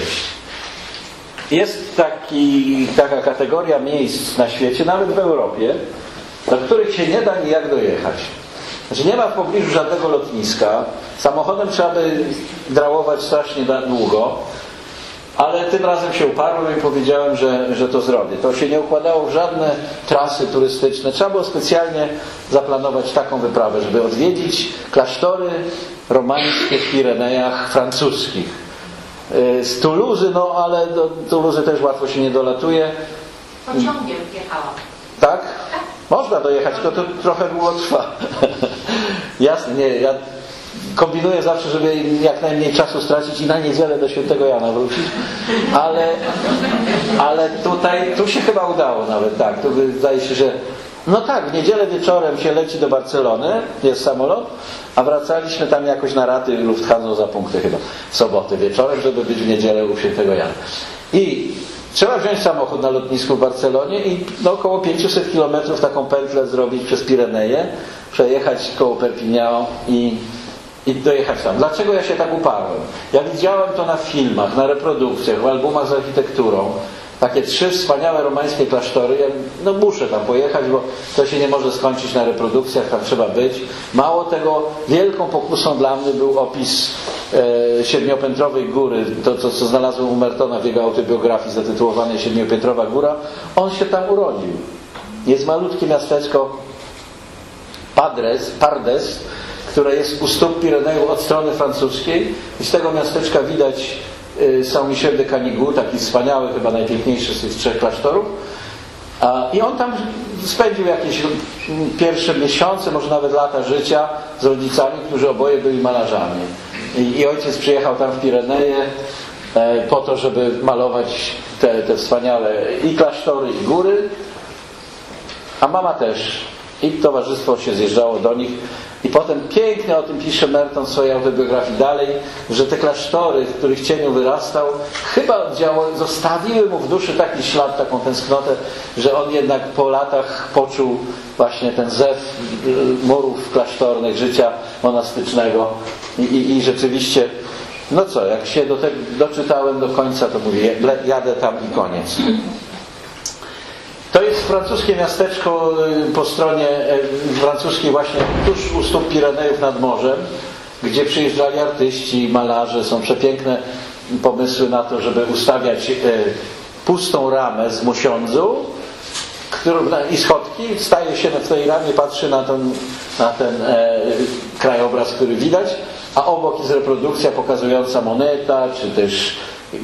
Jest taki, taka kategoria miejsc na świecie, nawet w Europie, do których się nie da nijak dojechać. Znaczy nie ma w pobliżu żadnego lotniska. Samochodem trzeba by drałować strasznie długo. Ale tym razem się uparłem i powiedziałem, że, że to zrobię. To się nie układało w żadne trasy turystyczne. Trzeba było specjalnie zaplanować taką wyprawę, żeby odwiedzić klasztory romańskie w Pirenejach francuskich. Z Toulouse, no ale do Toulouse też łatwo się nie dolatuje. Pociągiem jechałam. Tak? Można dojechać, tylko to trochę długo trwa. Jasne, nie, ja kombinuję zawsze, żeby jak najmniej czasu stracić i na niedzielę do Świętego Jana wrócić, ale, ale tutaj, tu się chyba udało nawet, tak, tu wydaje się, że no tak, w niedzielę wieczorem się leci do Barcelony, jest samolot, a wracaliśmy tam jakoś na raty Lufthansa za punkty chyba w sobotę wieczorem, żeby być w niedzielę u Świętego Jana. I trzeba wziąć samochód na lotnisku w Barcelonie i no, około pięćset kilometrów taką pętlę zrobić przez Pireneje, przejechać koło Perpignan i i dojechać tam. Dlaczego ja się tak uparłem? Ja widziałem to na filmach, na reprodukcjach, w albumach z architekturą. Takie trzy wspaniałe romańskie klasztory. Ja no muszę tam pojechać, bo to się nie może skończyć na reprodukcjach, tam trzeba być. Mało tego, wielką pokusą dla mnie był opis e, siedmiopiętrowej góry. To, to, co znalazłem u Mertona w jego autobiografii zatytułowanej Siedmiopiętrowa góra. On się tam urodził. Jest malutkie miasteczko Padres, Pardes, które jest u stóp Pirenejów od strony francuskiej i z tego miasteczka widać Saint-Michel de Canigou, taki wspaniały, chyba najpiękniejszy z tych trzech klasztorów. I on tam spędził jakieś pierwsze miesiące, może nawet lata życia z rodzicami, którzy oboje byli malarzami. I, i ojciec przyjechał tam w Pireneje po to, żeby malować te, te wspaniałe i klasztory, i góry. a mama też. I towarzystwo się zjeżdżało do nich. I potem pięknie o tym pisze Merton w swojej autobiografii dalej, że te klasztory, w których cieniu wyrastał, chyba oddziały, zostawiły mu w duszy taki ślad, taką tęsknotę, że on jednak po latach poczuł właśnie ten zew murów klasztornych, życia monastycznego. I, i, i rzeczywiście, no co, jak się do tego doczytałem do końca, to mówię, jadę tam i koniec. To jest francuskie miasteczko po stronie francuskiej, właśnie tuż u stóp Pirenejów nad morzem, gdzie przyjeżdżali artyści, malarze. Są przepiękne pomysły na to, żeby ustawiać pustą ramę z mosiądzu i schodki. Staje się w tej ramie, patrzy na ten, na ten e, krajobraz, który widać, a obok jest reprodukcja pokazująca Moneta, czy też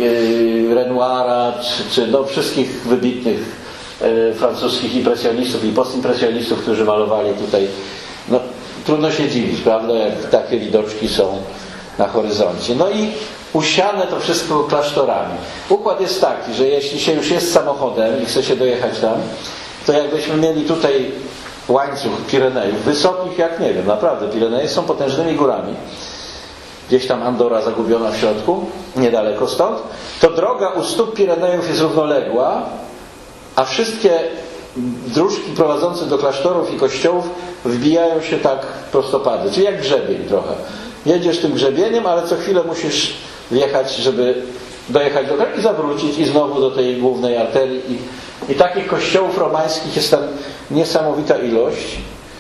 e, Renoira, czy, czy no, wszystkich wybitnych francuskich impresjonistów i postimpresjonistów, którzy malowali tutaj. No, trudno się dziwić, prawda, jak takie widoczki są na horyzoncie. No i usiane to wszystko klasztorami. Układ jest taki, że jeśli się już jest samochodem i chce się dojechać tam, to jakbyśmy mieli tutaj łańcuch Pirenejów, wysokich jak nie wiem, naprawdę, Pireneje są potężnymi górami. Gdzieś tam Andora zagubiona w środku, niedaleko stąd, to droga u stóp Pirenejów jest równoległa, a wszystkie dróżki prowadzące do klasztorów i kościołów wbijają się tak prostopadle, czyli jak grzebień trochę. Jedziesz tym grzebieniem, ale co chwilę musisz wjechać, żeby dojechać do kraju i zawrócić i znowu do tej głównej arterii. I, i takich kościołów romańskich jest tam niesamowita ilość.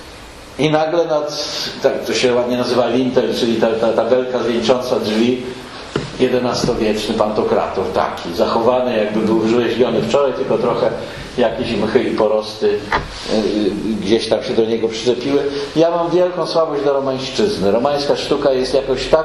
I nagle nad, tak to się ładnie nazywa lintel, czyli ta, ta tabelka zwieńcząca drzwi, jedenastowieczny pantokrator, taki, zachowany jakby był wyrzeźbiony wczoraj, tylko trochę jakieś mchy i porosty yy, gdzieś tam się do niego przyczepiły. Ja mam wielką słabość do romańszczyzny. Romańska sztuka jest jakoś tak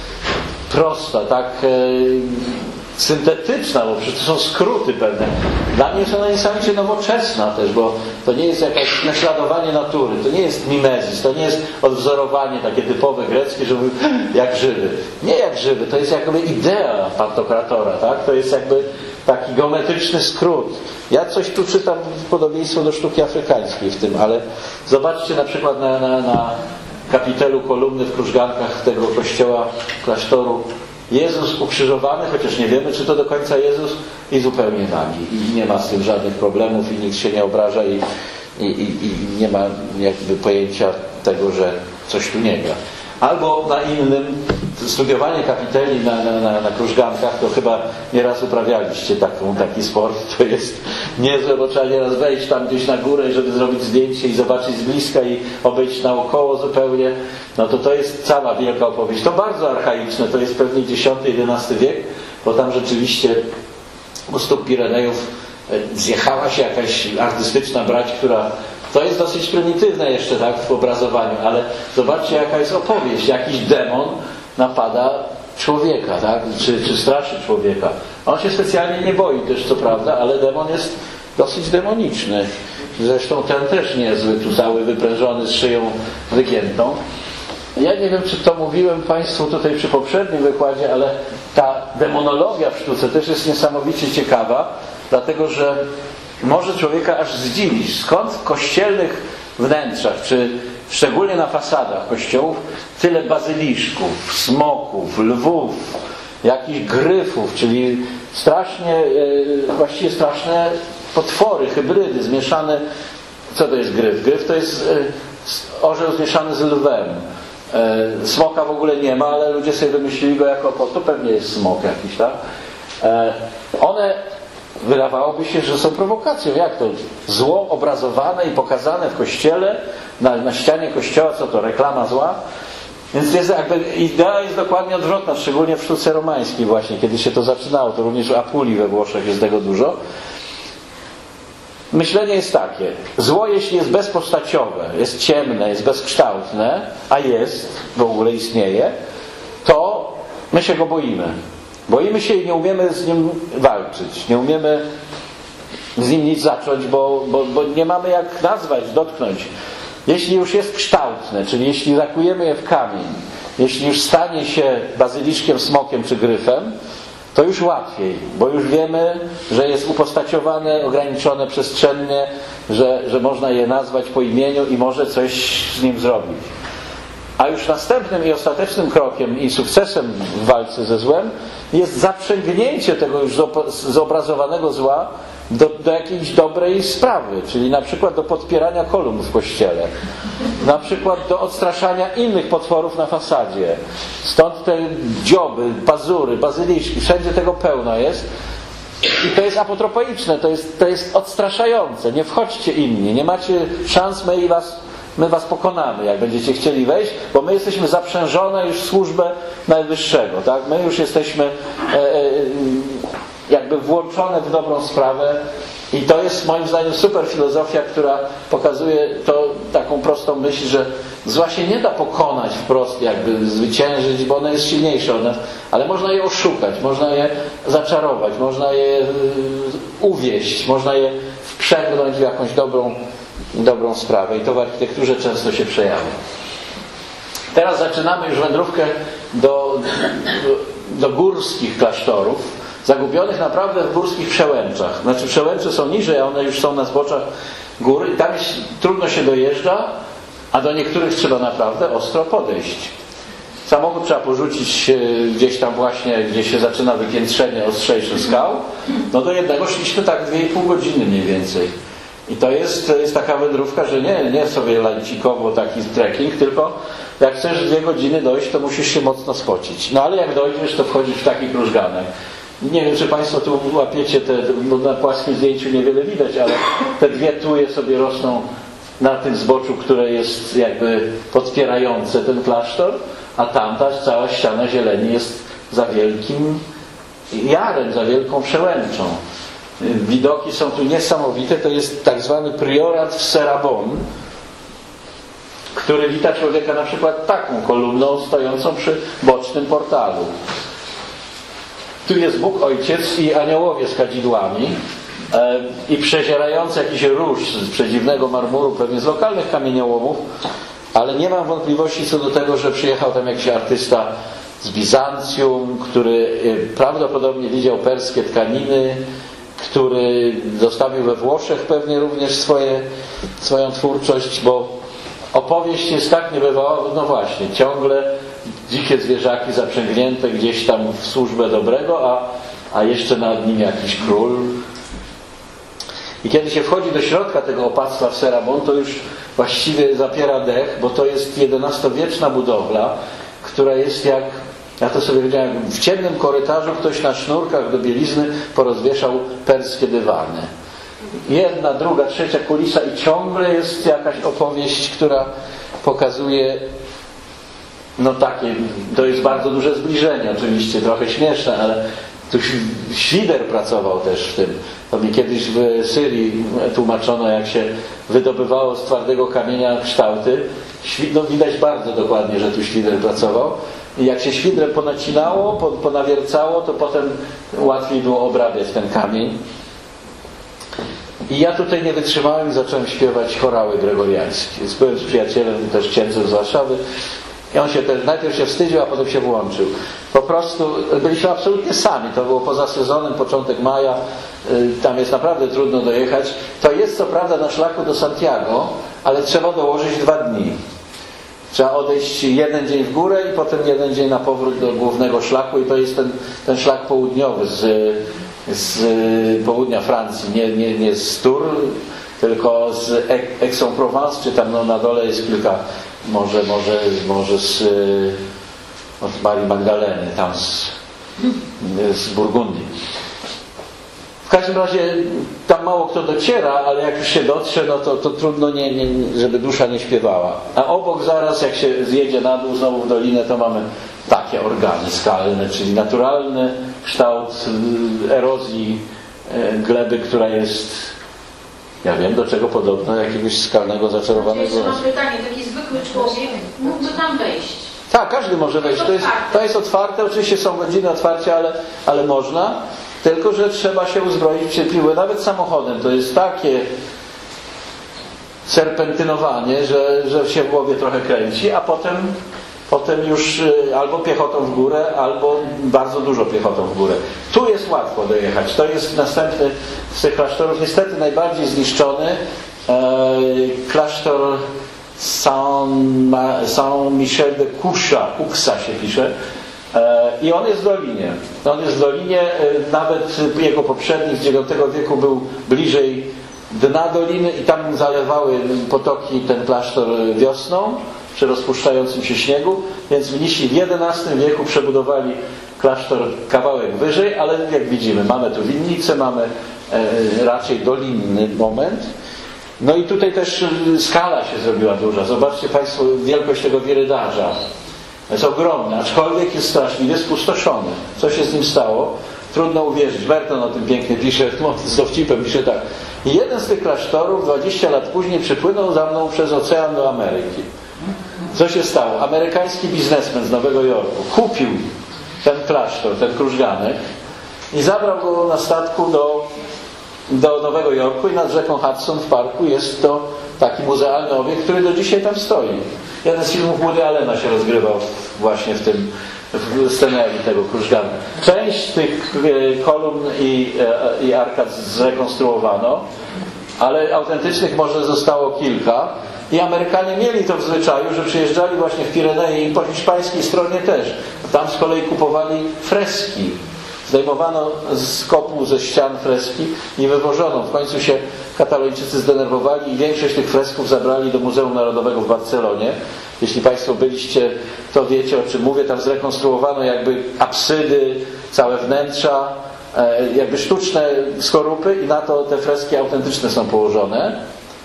prosta, tak yy, syntetyczna, bo przecież to są skróty pewne. Dla mnie jest ona niesamowicie nowoczesna też, bo to nie jest jakieś naśladowanie natury, to nie jest mimezis, to nie jest odwzorowanie takie typowe greckie, żeby jak żywy. Nie jak żywy, to jest jakby idea pantokratora, tak? To jest jakby taki geometryczny skrót. Ja coś tu czytam w podobieństwo do sztuki afrykańskiej w tym, ale zobaczcie na przykład na, na, na kapitelu kolumny w krużgankach tego kościoła, klasztoru. Jezus ukrzyżowany, chociaż nie wiemy, czy to do końca Jezus, i zupełnie nagi. I nie ma z tym żadnych problemów i nikt się nie obraża i, i, i, i nie ma jakby pojęcia tego, że coś tu nie gra. Albo na innym, studiowanie kapiteli na, na, na, na krużgankach, to chyba nieraz uprawialiście taką, taki sport. To jest niezłe, bo trzeba nieraz wejść tam gdzieś na górę, żeby zrobić zdjęcie i zobaczyć z bliska i obejść naokoło zupełnie. No to to jest cała wielka opowieść. To bardzo archaiczne, to jest pewnie dziesiąty jedenasty wiek, bo tam rzeczywiście u stóp Pirenejów zjechała się jakaś artystyczna brać, która to jest dosyć prymitywne jeszcze tak w obrazowaniu, ale zobaczcie jaka jest opowieść. Jakiś demon napada człowieka, tak? Czy, czy straszy człowieka. On się specjalnie nie boi też, co prawda, ale demon jest dosyć demoniczny. Zresztą ten też niezły, tu cały wyprężony z szyją wygiętą. Ja nie wiem, czy to mówiłem Państwu tutaj przy poprzednim wykładzie, ale ta demonologia w sztuce też jest niesamowicie ciekawa, dlatego że może człowieka aż zdziwić, skąd w kościelnych wnętrzach, czy szczególnie na fasadach kościołów, tyle bazyliszków, smoków, lwów, jakichś gryfów, czyli strasznie, właściwie straszne potwory, hybrydy zmieszane. Co to jest gryf? Gryf to jest orzeł zmieszany z lwem. Smoka w ogóle nie ma, ale ludzie sobie wymyślili go jako to pewnie jest smok jakiś, tak? One wydawałoby się, że są prowokacją. Jak to? Zło obrazowane i pokazane w kościele, na, na ścianie kościoła, co to? Reklama zła? Więc jest jakby, idea jest dokładnie odwrotna, szczególnie w sztuce romańskiej właśnie, kiedy się to zaczynało. To również w Apulii we Włoszech jest tego dużo. Myślenie jest takie. Zło, jeśli jest bezpostaciowe, jest ciemne, jest bezkształtne, a jest, w ogóle istnieje, to my się go boimy. Boimy się i nie umiemy z nim walczyć. Nie umiemy z nim nic zacząć, bo, bo, bo nie mamy jak nazwać, dotknąć. Jeśli już jest kształtne, czyli jeśli zakujemy je w kamień, jeśli już stanie się bazyliszkiem, smokiem czy gryfem, to już łatwiej, bo już wiemy, że jest upostaciowane, ograniczone przestrzennie, że, że można je nazwać po imieniu i może coś z nim zrobić. A już następnym i ostatecznym krokiem i sukcesem w walce ze złem jest zaprzęgnięcie tego już zobrazowanego zła do, do jakiejś dobrej sprawy, czyli na przykład do podpierania kolumn w kościele, na przykład do odstraszania innych potworów na fasadzie. Stąd te dzioby, pazury, bazyliszki, wszędzie tego pełno jest. I to jest apotropaiczne, to jest, to jest odstraszające. Nie wchodźcie inni, nie macie szans, my was, my was pokonamy, jak będziecie chcieli wejść, bo my jesteśmy zaprzężone już w służbę Najwyższego. Tak? My już jesteśmy e, e, jakby włączone w dobrą sprawę. I to jest moim zdaniem super filozofia, która pokazuje to taką prostą myśl, że zła się nie da pokonać wprost, jakby zwyciężyć, bo ono jest silniejsze od nas, ale można je oszukać, można je zaczarować, można je uwieść, można je wprzęgnąć w jakąś dobrą, dobrą sprawę. I to w architekturze często się przejawia. Teraz zaczynamy już wędrówkę do, do, do górskich klasztorów, zagubionych naprawdę w górskich przełęczach. Znaczy przełęcze są niżej, a one już są na zboczach góry i tam jest, trudno się dojeżdża, a do niektórych trzeba naprawdę ostro podejść. Samochód trzeba porzucić gdzieś tam właśnie, gdzie się zaczyna wypiętrzenie ostrzejszych skał. No do jednego szliśmy tak dwie i pół godziny mniej więcej. I to jest, to jest taka wędrówka, że nie, nie sobie lajcikowo taki trekking, tylko jak chcesz dwie godziny dojść, to musisz się mocno spocić. No ale jak dojdziesz, to wchodzisz w taki krużganek. Nie wiem, czy Państwo tu łapiecie te, no na płaskim zdjęciu niewiele widać, ale te dwie tuje sobie rosną na tym zboczu, które jest jakby podpierające ten klasztor, a tamta cała ściana zieleni jest za wielkim jarem, za wielką przełęczą. Widoki są tu niesamowite, to jest tak zwany priorat w Serabon, który wita człowieka na przykład taką kolumną stojącą przy bocznym portalu. Tu jest Bóg Ojciec i aniołowie z kadzidłami e, i przezierający jakiś róż z przedziwnego marmuru, pewnie z lokalnych kamieniołomów, ale nie mam wątpliwości co do tego, że przyjechał tam jakiś artysta z Bizancjum, który e, prawdopodobnie widział perskie tkaniny, który zostawił we Włoszech pewnie również swoje, swoją twórczość, bo opowieść jest tak niebywała, no właśnie, ciągle dzikie zwierzaki zaprzęgnięte gdzieś tam w służbę dobrego, a, a jeszcze nad nim jakiś król. I kiedy się wchodzi do środka tego opactwa w Serabon, to już właściwie zapiera dech, bo to jest jedenastowieczna budowla, która jest jak, ja to sobie wiedziałem, w ciemnym korytarzu ktoś na sznurkach do bielizny porozwieszał perskie dywany. Jedna, druga, trzecia kulisa i ciągle jest jakaś opowieść, która pokazuje no takie, to jest bardzo duże zbliżenie, oczywiście trochę śmieszne, ale tu Świder pracował też w tym. To mi kiedyś w Syrii tłumaczono, jak się wydobywało z twardego kamienia kształty. No widać bardzo dokładnie, że tu Świder pracował. I jak się świdrem ponacinało, ponawiercało, to potem łatwiej było obrabiać ten kamień. I ja tutaj nie wytrzymałem i zacząłem śpiewać chorały gregoriańskie. Byłem z przyjacielem, też księdzem z Warszawy. I on się też, najpierw się wstydził, a potem się włączył. Po prostu byliśmy absolutnie sami. To było poza sezonem, początek maja. Tam jest naprawdę trudno dojechać. To jest co prawda na szlaku do Santiago, ale trzeba dołożyć dwa dni. Trzeba odejść jeden dzień w górę i potem jeden dzień na powrót do głównego szlaku i to jest ten, ten szlak południowy z, z południa Francji, nie, nie, nie z Tours, tylko z Aix-en-Provence, czy tam no, na dole jest kilka, może, może, może z od Marii Magdaleny, tam z, z Burgundii. W każdym razie tam mało kto dociera, ale jak już się dotrze, no to, to trudno, nie, nie, żeby dusza nie śpiewała. A obok zaraz, jak się zjedzie na dół znowu w dolinę, to mamy takie organy skalne, czyli naturalny kształt erozji gleby, która jest, ja wiem do czego podobna, jakiegoś skalnego, zaczarowanego. Jeszcze mam pytanie, taki zwykły człowiek mógłby tam wejść? Tak, każdy może wejść. To jest, to jest otwarte, oczywiście są godziny otwarcia, ale, ale można. Tylko że trzeba się uzbroić w cierpliwość. Nawet samochodem to jest takie serpentynowanie, że, że się w głowie trochę kręci, a potem potem już albo piechotą w górę, albo bardzo dużo piechotą w górę. Tu jest łatwo dojechać. To jest następny z tych klasztorów, niestety najbardziej zniszczony, klasztor Saint-Michel de Cuxa, Cuxa się pisze, i on jest w dolinie. On jest w dolinie, nawet jego poprzednik z dziewiątego wieku był bliżej dna doliny i tam zalewały potoki ten klasztor wiosną przy rozpuszczającym się śniegu, więc mnisi w jedenastym wieku przebudowali klasztor kawałek wyżej, ale jak widzimy, mamy tu winnicę, mamy raczej dolinny moment. No i tutaj też skala się zrobiła duża. Zobaczcie Państwo wielkość tego wirydarza. Jest ogromny, aczkolwiek jest straszliwie spustoszony. Co się z nim stało? Trudno uwierzyć. Merton o tym pięknie pisze, z dowcipem pisze tak. Jeden z tych klasztorów dwadzieścia lat później przypłynął za mną przez ocean do Ameryki. Co się stało? Amerykański biznesmen z Nowego Jorku kupił ten klasztor, ten krużganek i zabrał go na statku do, do Nowego Jorku i nad rzeką Hudson w parku jest to taki muzealny obiekt, który do dzisiaj tam stoi. Jeden z filmów Woody Allena się rozgrywał właśnie w tym w scenerii tego krużganka. Część tych kolumn i, i arkad zrekonstruowano, ale autentycznych może zostało kilka. I Amerykanie mieli to w zwyczaju, że przyjeżdżali właśnie w Pirenei i po hiszpańskiej stronie też. Tam z kolei kupowali freski. Zdejmowano z kopuł, ze ścian freski i wywożono. W końcu się Katalończycy zdenerwowali i większość tych fresków zabrali do Muzeum Narodowego w Barcelonie. Jeśli Państwo byliście, to wiecie, o czym mówię. Tam zrekonstruowano jakby apsydy, całe wnętrza, jakby sztuczne skorupy i na to te freski autentyczne są położone.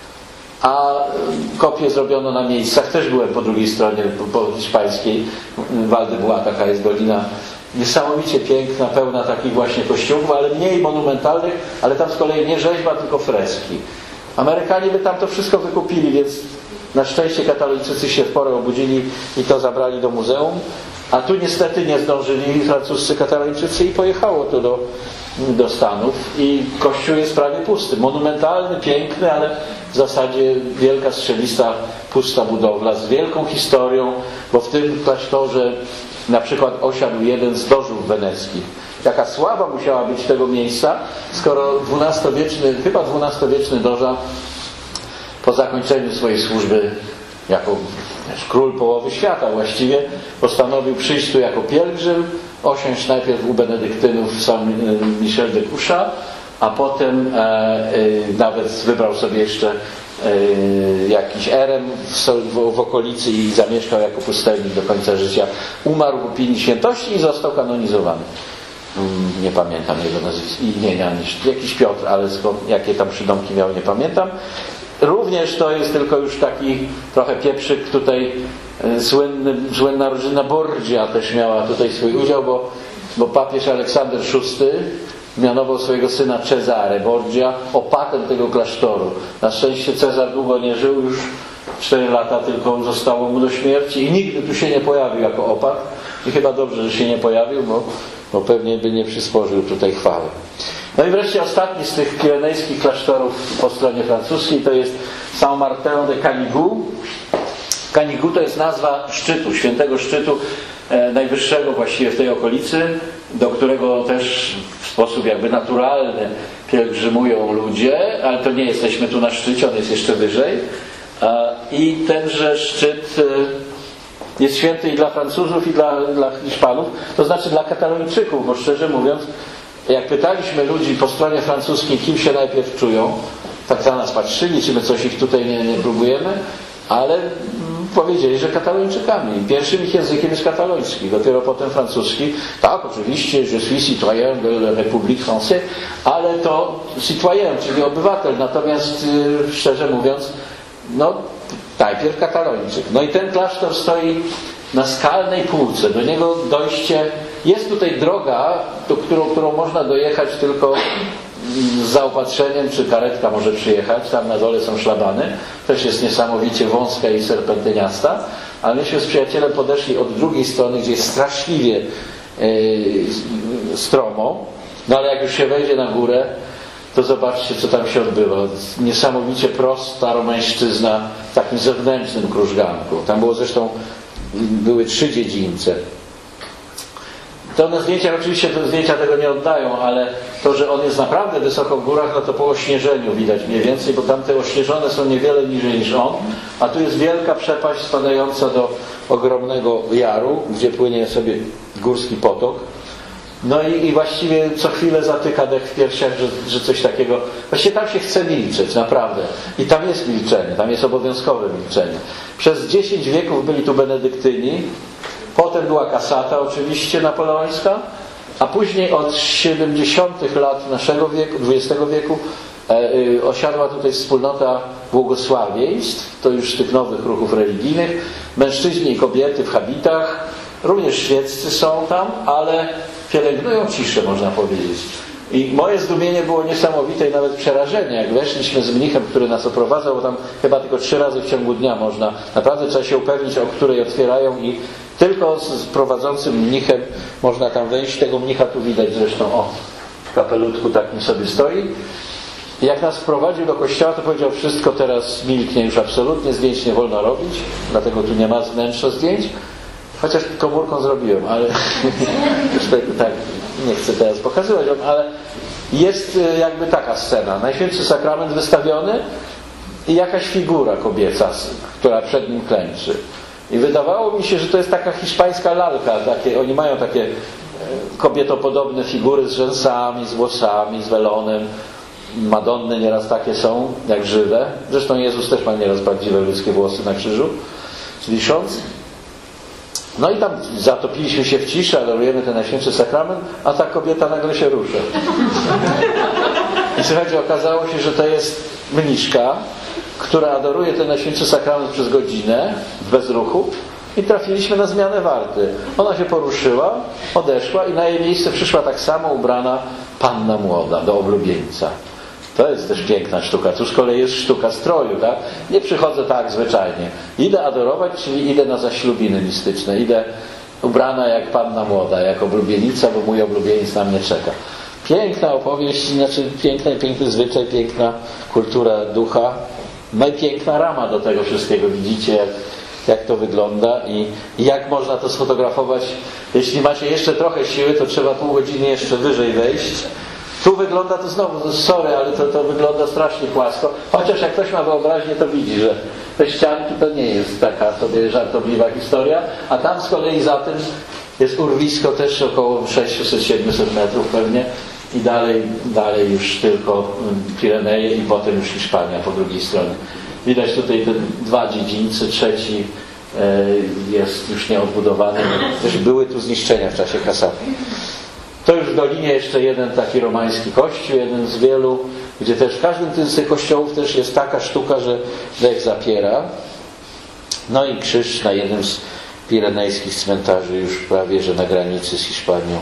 A kopie zrobiono na miejscach. Też byłem po drugiej stronie, po hiszpańskiej. Valdebuá, taka jest dolina niesamowicie piękna, pełna takich właśnie kościółów, ale mniej monumentalnych, ale tam z kolei nie rzeźba, tylko freski. Amerykanie by tam to wszystko wykupili, więc na szczęście Katalończycy się w porę obudzili i to zabrali do muzeum, a tu niestety nie zdążyli francuscy Katalończycy i pojechało to do, do Stanów i kościół jest prawie pusty. Monumentalny, piękny, ale w zasadzie wielka strzelista, pusta budowla z wielką historią, bo w tym klasztorze na przykład osiadł jeden z dożów weneckich. Jaka sława musiała być tego miejsca, skoro dwunastowieczny, chyba dwunastowieczny doża po zakończeniu swojej służby jako wiesz, król połowy świata właściwie postanowił przyjść tu jako pielgrzym, osiąść najpierw u benedyktynów Saint-Michel de Cuxa, a potem e, e, nawet wybrał sobie jeszcze e, jakiś erem w, w, w okolicy i zamieszkał jako pustelnik do końca życia. Umarł w opinii świętości i został kanonizowany. Nie pamiętam jego nazwiska, imienia, jakiś Piotr, ale skąd, jakie tam przydomki miał, nie pamiętam. Również to jest tylko już taki trochę pieprzyk tutaj, słynny, słynna rodzina Borgia też miała tutaj swój udział, bo, bo papież Aleksander szósty mianował swojego syna Cezare Borgia opatem tego klasztoru. Na szczęście Cezar długo nie żył, już cztery lata tylko zostało mu do śmierci i nigdy tu się nie pojawił jako opat i chyba dobrze, że się nie pojawił, bo, bo pewnie by nie przysporzył tutaj chwały. No i wreszcie ostatni z tych pirenejskich klasztorów po stronie francuskiej to jest Saint-Martin de Canigou. Canigou to jest nazwa szczytu, świętego szczytu e, najwyższego właściwie w tej okolicy, do którego też w sposób jakby naturalny pielgrzymują ludzie, ale to nie jesteśmy tu na szczycie, on jest jeszcze wyżej. E, I tenże szczyt e, jest święty i dla Francuzów, i dla, dla Hiszpanów, to znaczy dla Katalończyków, bo szczerze mówiąc, jak pytaliśmy ludzi po stronie francuskiej, kim się najpierw czują, tak za nas patrzyli, czy my coś ich tutaj nie, nie próbujemy, ale powiedzieli, że Katalończykami. Pierwszym ich językiem jest kataloński, dopiero potem francuski. Tak, oczywiście, je suis citoyen de la République française, ale to citoyen, czyli obywatel, natomiast szczerze mówiąc, no najpierw Katalończyk. No i ten klasztor stoi na skalnej półce, do niego dojście, jest tutaj droga, do którą, którą można dojechać tylko z zaopatrzeniem, czy karetka może przyjechać, tam na dole są szlabany, też jest niesamowicie wąska i serpentyniasta, ale myśmy z przyjacielem podeszli od drugiej strony, gdzie jest straszliwie yy, stromo, no ale jak już się wejdzie na górę, to zobaczcie, co tam się odbywa. Niesamowicie prosta romańszczyzna w takim zewnętrznym krużganku. Tam było zresztą były trzy dziedzińce. To na zdjęciach oczywiście te zdjęcia tego nie oddają, ale to, że on jest naprawdę wysoko w górach, no to po ośnieżeniu widać mniej więcej, bo tamte ośnieżone są niewiele niżej niż on, a tu jest wielka przepaść spadająca do ogromnego jaru, gdzie płynie sobie górski potok. No i, i właściwie co chwilę zatyka dech w piersiach, że, że coś takiego... Właściwie tam się chce milczeć, naprawdę. I tam jest milczenie, tam jest obowiązkowe milczenie. Przez dziesięć wieków byli tu benedyktyni, potem była kasata oczywiście napoleońska, a później od siedemdziesiątych lat naszego wieku, dwudziestego wieku e, e, osiadła tutaj wspólnota błogosławieństw, to już tych nowych ruchów religijnych, mężczyźni i kobiety w habitach, również świeccy są tam, ale pielęgnują ciszę, można powiedzieć. I moje zdumienie było niesamowite i nawet przerażenie, jak weszliśmy z mnichem, który nas oprowadzał, bo tam chyba tylko trzy razy w ciągu dnia można, naprawdę trzeba się upewnić, o której otwierają i tylko z prowadzącym mnichem można tam wejść. Tego mnicha tu widać zresztą, o, w kapelutku takim sobie stoi. I jak nas wprowadził do kościoła, to powiedział: wszystko teraz milknie, już absolutnie, zdjęć nie wolno robić, dlatego tu nie ma wnętrza zdjęć. Chociaż komórką zrobiłem, ale tak, nie chcę teraz pokazywać, ale jest jakby taka scena. Najświętszy sakrament wystawiony i jakaś figura kobieca, która przed nim klęczy. I wydawało mi się, że to jest taka hiszpańska lalka. Takie, oni mają takie kobietopodobne figury z rzęsami, z włosami, z welonem. Madonny nieraz takie są, jak żywe. Zresztą Jezus też ma nieraz prawdziwe ludzkie włosy na krzyżu, wisząc. No i tam zatopiliśmy się w ciszy, adorujemy ten Najświętszy Sakrament, a ta kobieta nagle się rusza. I słuchajcie, okazało się, że to jest mniszka, która adoruje ten Najświętszy Sakrament przez godzinę w bezruchu i trafiliśmy na zmianę warty. Ona się poruszyła, odeszła i na jej miejsce przyszła tak samo ubrana panna młoda do oblubieńca. To jest też piękna sztuka. Tu z kolei jest sztuka stroju, tak? Nie przychodzę tak zwyczajnie. Idę adorować, czyli idę na zaślubiny mistyczne. Idę ubrana jak panna młoda, jak oblubienica, bo mój oblubieniec na mnie czeka. Piękna opowieść, znaczy piękny, piękny zwyczaj, piękna kultura ducha. No i piękna rama do tego wszystkiego. Widzicie, jak, jak to wygląda i, i jak można to sfotografować. Jeśli macie jeszcze trochę siły, to trzeba pół godziny jeszcze wyżej wejść. Tu wygląda to znowu, sorry, ale to, to wygląda strasznie płasko. Chociaż jak ktoś ma wyobraźnię, to widzi, że te ścianki to nie jest taka sobie żartobliwa historia, a tam z kolei za tym jest urwisko też około sześćset siedemset metrów pewnie i dalej, dalej już tylko Pireneje i potem już Hiszpania po drugiej stronie. Widać tutaj te dwa dziedzińce, trzeci jest już nieodbudowany. Też były tu zniszczenia w czasie kasaty. To już w dolinie jeszcze jeden taki romański kościół, jeden z wielu, gdzie też w każdym z tych kościołów też jest taka sztuka, że dech zapiera. No i krzyż na jednym z pirenejskich cmentarzy, już prawie że na granicy z Hiszpanią.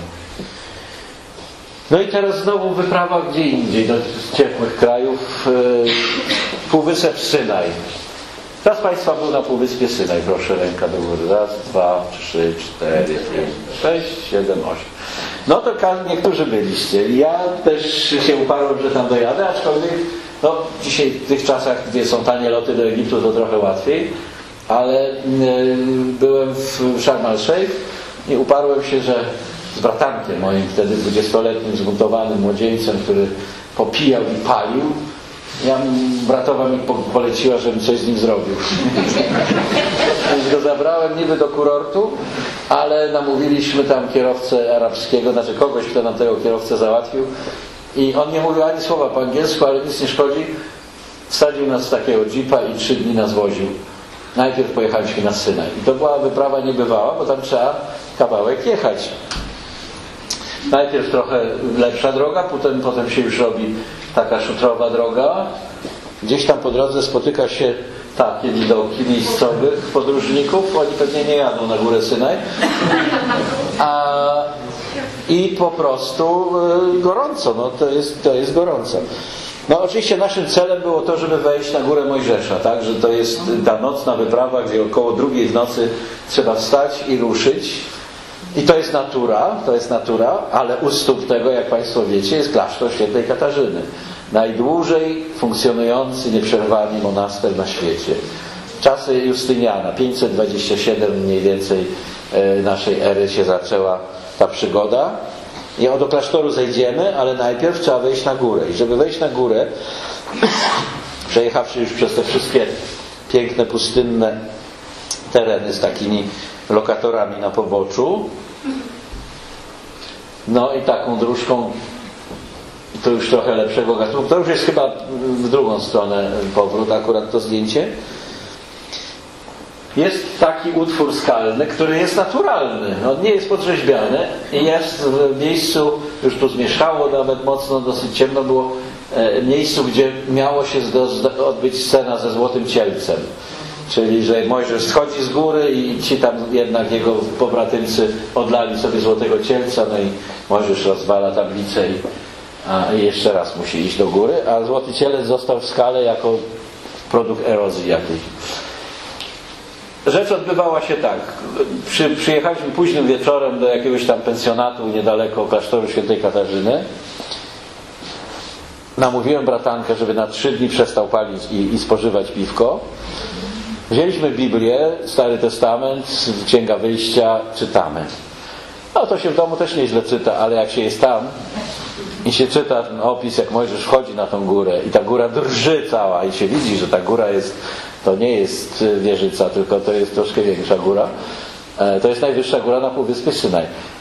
No i teraz znowu wyprawa gdzie indziej, do ciepłych krajów. Półwysep Synaj. Kto z Państwa był na Półwyspie Synaj? Proszę, ręka do góry. Raz, dwa, trzy, cztery, pięć, sześć, siedem, osiem. No to niektórzy byliście. Ja też się uparłem, że tam dojadę, aczkolwiek no, dzisiaj w tych czasach, gdzie są tanie loty do Egiptu, to trochę łatwiej, ale yy, byłem w Sharm el-Sheikh i uparłem się, że z bratankiem moim wtedy dwudziestoletnim zbuntowanym młodzieńcem, który popijał i palił, ja bratowa mi poleciła, żebym coś z nim zrobił. Więc go zabrałem niby do kurortu, ale namówiliśmy tam kierowcę arabskiego, znaczy kogoś, kto nam tego kierowcę załatwił i on nie mówił ani słowa po angielsku, ale nic nie szkodzi. Wsadził nas w takiego jeepa i trzy dni nas woził. Najpierw pojechaliśmy na Synaj. I to była wyprawa niebywała, bo tam trzeba kawałek jechać. Najpierw trochę lepsza droga, potem, potem się już robi taka szutrowa droga. Gdzieś tam po drodze spotyka się takie widoki miejscowych podróżników. Oni pewnie nie jadą na górę Synaj. A, I po prostu y, gorąco. No, to jest, to jest gorąco. No oczywiście naszym celem było to, żeby wejść na górę Mojżesza, tak? Że to jest ta nocna wyprawa, gdzie około drugiej w nocy trzeba wstać i ruszyć. I to jest natura, to jest natura, ale u stóp tego, jak Państwo wiecie, jest klasztor Świętej Katarzyny. Najdłużej funkcjonujący nieprzerwanie monaster na świecie. czasy Justyniana, pięćset dwadzieścia siedem mniej więcej naszej ery się zaczęła ta przygoda. I do klasztoru zejdziemy, ale najpierw trzeba wejść na górę. I żeby wejść na górę, przejechawszy już przez te wszystkie piękne, pustynne tereny z takimi lokatorami na poboczu, no i taką dróżką, to już trochę lepszego gatunku, to już jest chyba w drugą stronę powrót, akurat to zdjęcie. Jest taki utwór skalny, który jest naturalny, on nie jest podrzeźbiany i jest w miejscu, już tu zmierzchało nawet mocno, dosyć ciemno było, e, miejscu, gdzie miało się odbyć scena ze Złotym Cielcem. Czyli, że Mojżesz schodzi z góry i ci tam jednak jego pobratymcy odlali sobie Złotego Cielca, no i Mojżesz rozwala tablicę i, a, i jeszcze raz musi iść do góry, a Złoty Cielec został w skale jako produkt erozji jakiejś. Rzecz odbywała się tak. Przy, przyjechaliśmy późnym wieczorem do jakiegoś tam pensjonatu niedaleko klasztoru świętej Katarzyny. Namówiłem bratankę, żeby na trzy dni przestał palić i, i spożywać piwko. Wzięliśmy Biblię, Stary Testament, Księga Wyjścia, czytamy. No to się w domu też nieźle czyta, ale jak się jest tam i się czyta ten opis, jak Mojżesz wchodzi na tą górę i ta góra drży cała i się widzi, że ta góra jest, to nie jest wieżyca, tylko to jest troszkę większa góra. To jest najwyższa góra na Półwyspie Synaj.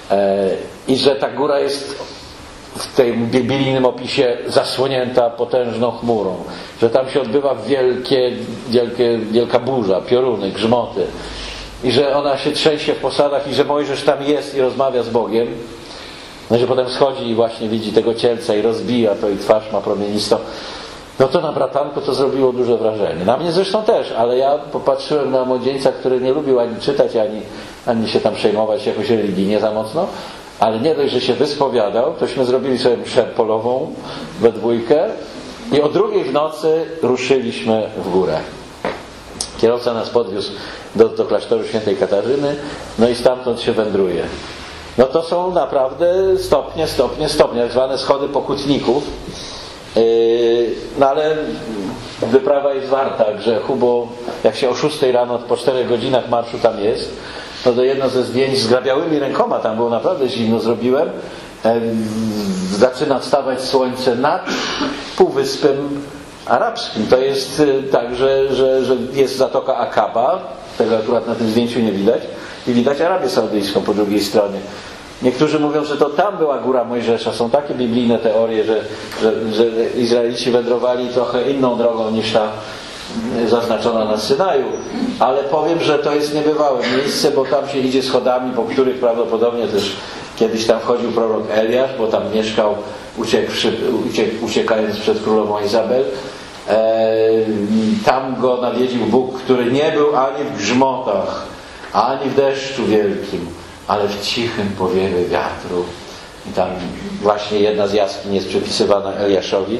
I że ta góra jest w tym biblijnym opisie zasłonięta potężną chmurą, że tam się odbywa wielkie, wielkie, wielka burza, pioruny, grzmoty i że ona się trzęsie w posadach i że Mojżesz tam jest i rozmawia z Bogiem, no i że potem schodzi i właśnie widzi tego cielca i rozbija to i twarz ma promienistą. No to na bratanku to zrobiło duże wrażenie. Na mnie zresztą też, ale ja popatrzyłem na młodzieńca, który nie lubił ani czytać, ani, ani się tam przejmować jakoś religijnie za mocno, ale nie dość, że się wyspowiadał, tośmy zrobili sobie mszę polową we dwójkę i o drugiej w nocy ruszyliśmy w górę. Kierowca nas podwiózł do, do klasztoru świętej Katarzyny, no i stamtąd się wędruje. No to są naprawdę stopnie, stopnie, stopnie, tak zwane schody pokutników. Yy, no ale wyprawa jest warta grzechu, bo jak się o szóstej rano po czterech godzinach marszu tam jest, no to jedno ze zdjęć z grabiałymi rękoma, tam było naprawdę zimno, zrobiłem. E, zaczyna wstawać słońce nad Półwyspem Arabskim. To jest e, tak, że, że, że jest Zatoka Akaba, tego akurat na tym zdjęciu nie widać, i widać Arabię Saudyjską po drugiej stronie. Niektórzy mówią, że to tam była góra Mojżesza. Są takie biblijne teorie, że, że, że Izraelici wędrowali trochę inną drogą niż ta zaznaczona na Synaju, ale powiem, że to jest niebywałe miejsce, bo tam się idzie schodami, po których prawdopodobnie też kiedyś tam wchodził prorok Eliasz, bo tam mieszkał, uciekłszy, uciek, uciekając przed królową Izabel. E, tam go nawiedził Bóg, który nie był ani w grzmotach, ani w deszczu wielkim, ale w cichym powiewie wiatru. I tam właśnie jedna z jaskiń jest przypisywana Eliaszowi.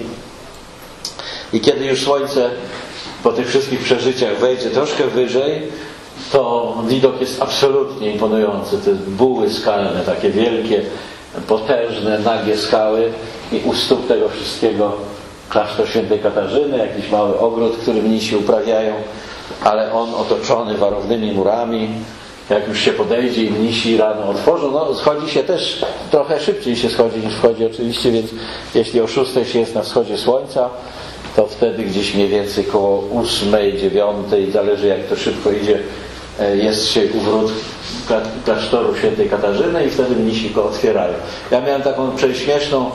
I kiedy już słońce po tych wszystkich przeżyciach wejdzie troszkę wyżej, to widok jest absolutnie imponujący. Te buły skalne, takie wielkie, potężne, nagie skały i u stóp tego wszystkiego klasztor świętej Katarzyny, jakiś mały ogród, który mnisi uprawiają, ale on otoczony warownymi murami. Jak już się podejdzie i mnisi rano otworzą, no schodzi się też, trochę szybciej się schodzi niż wchodzi oczywiście, więc jeśli o szóstej się jest na wschodzie słońca, to wtedy gdzieś mniej więcej koło ósmej, dziewiątej, zależy jak to szybko idzie, jest się u wrót klasztoru świętej Katarzyny i wtedy mnisi go otwierają. Ja miałem taką prześmieszną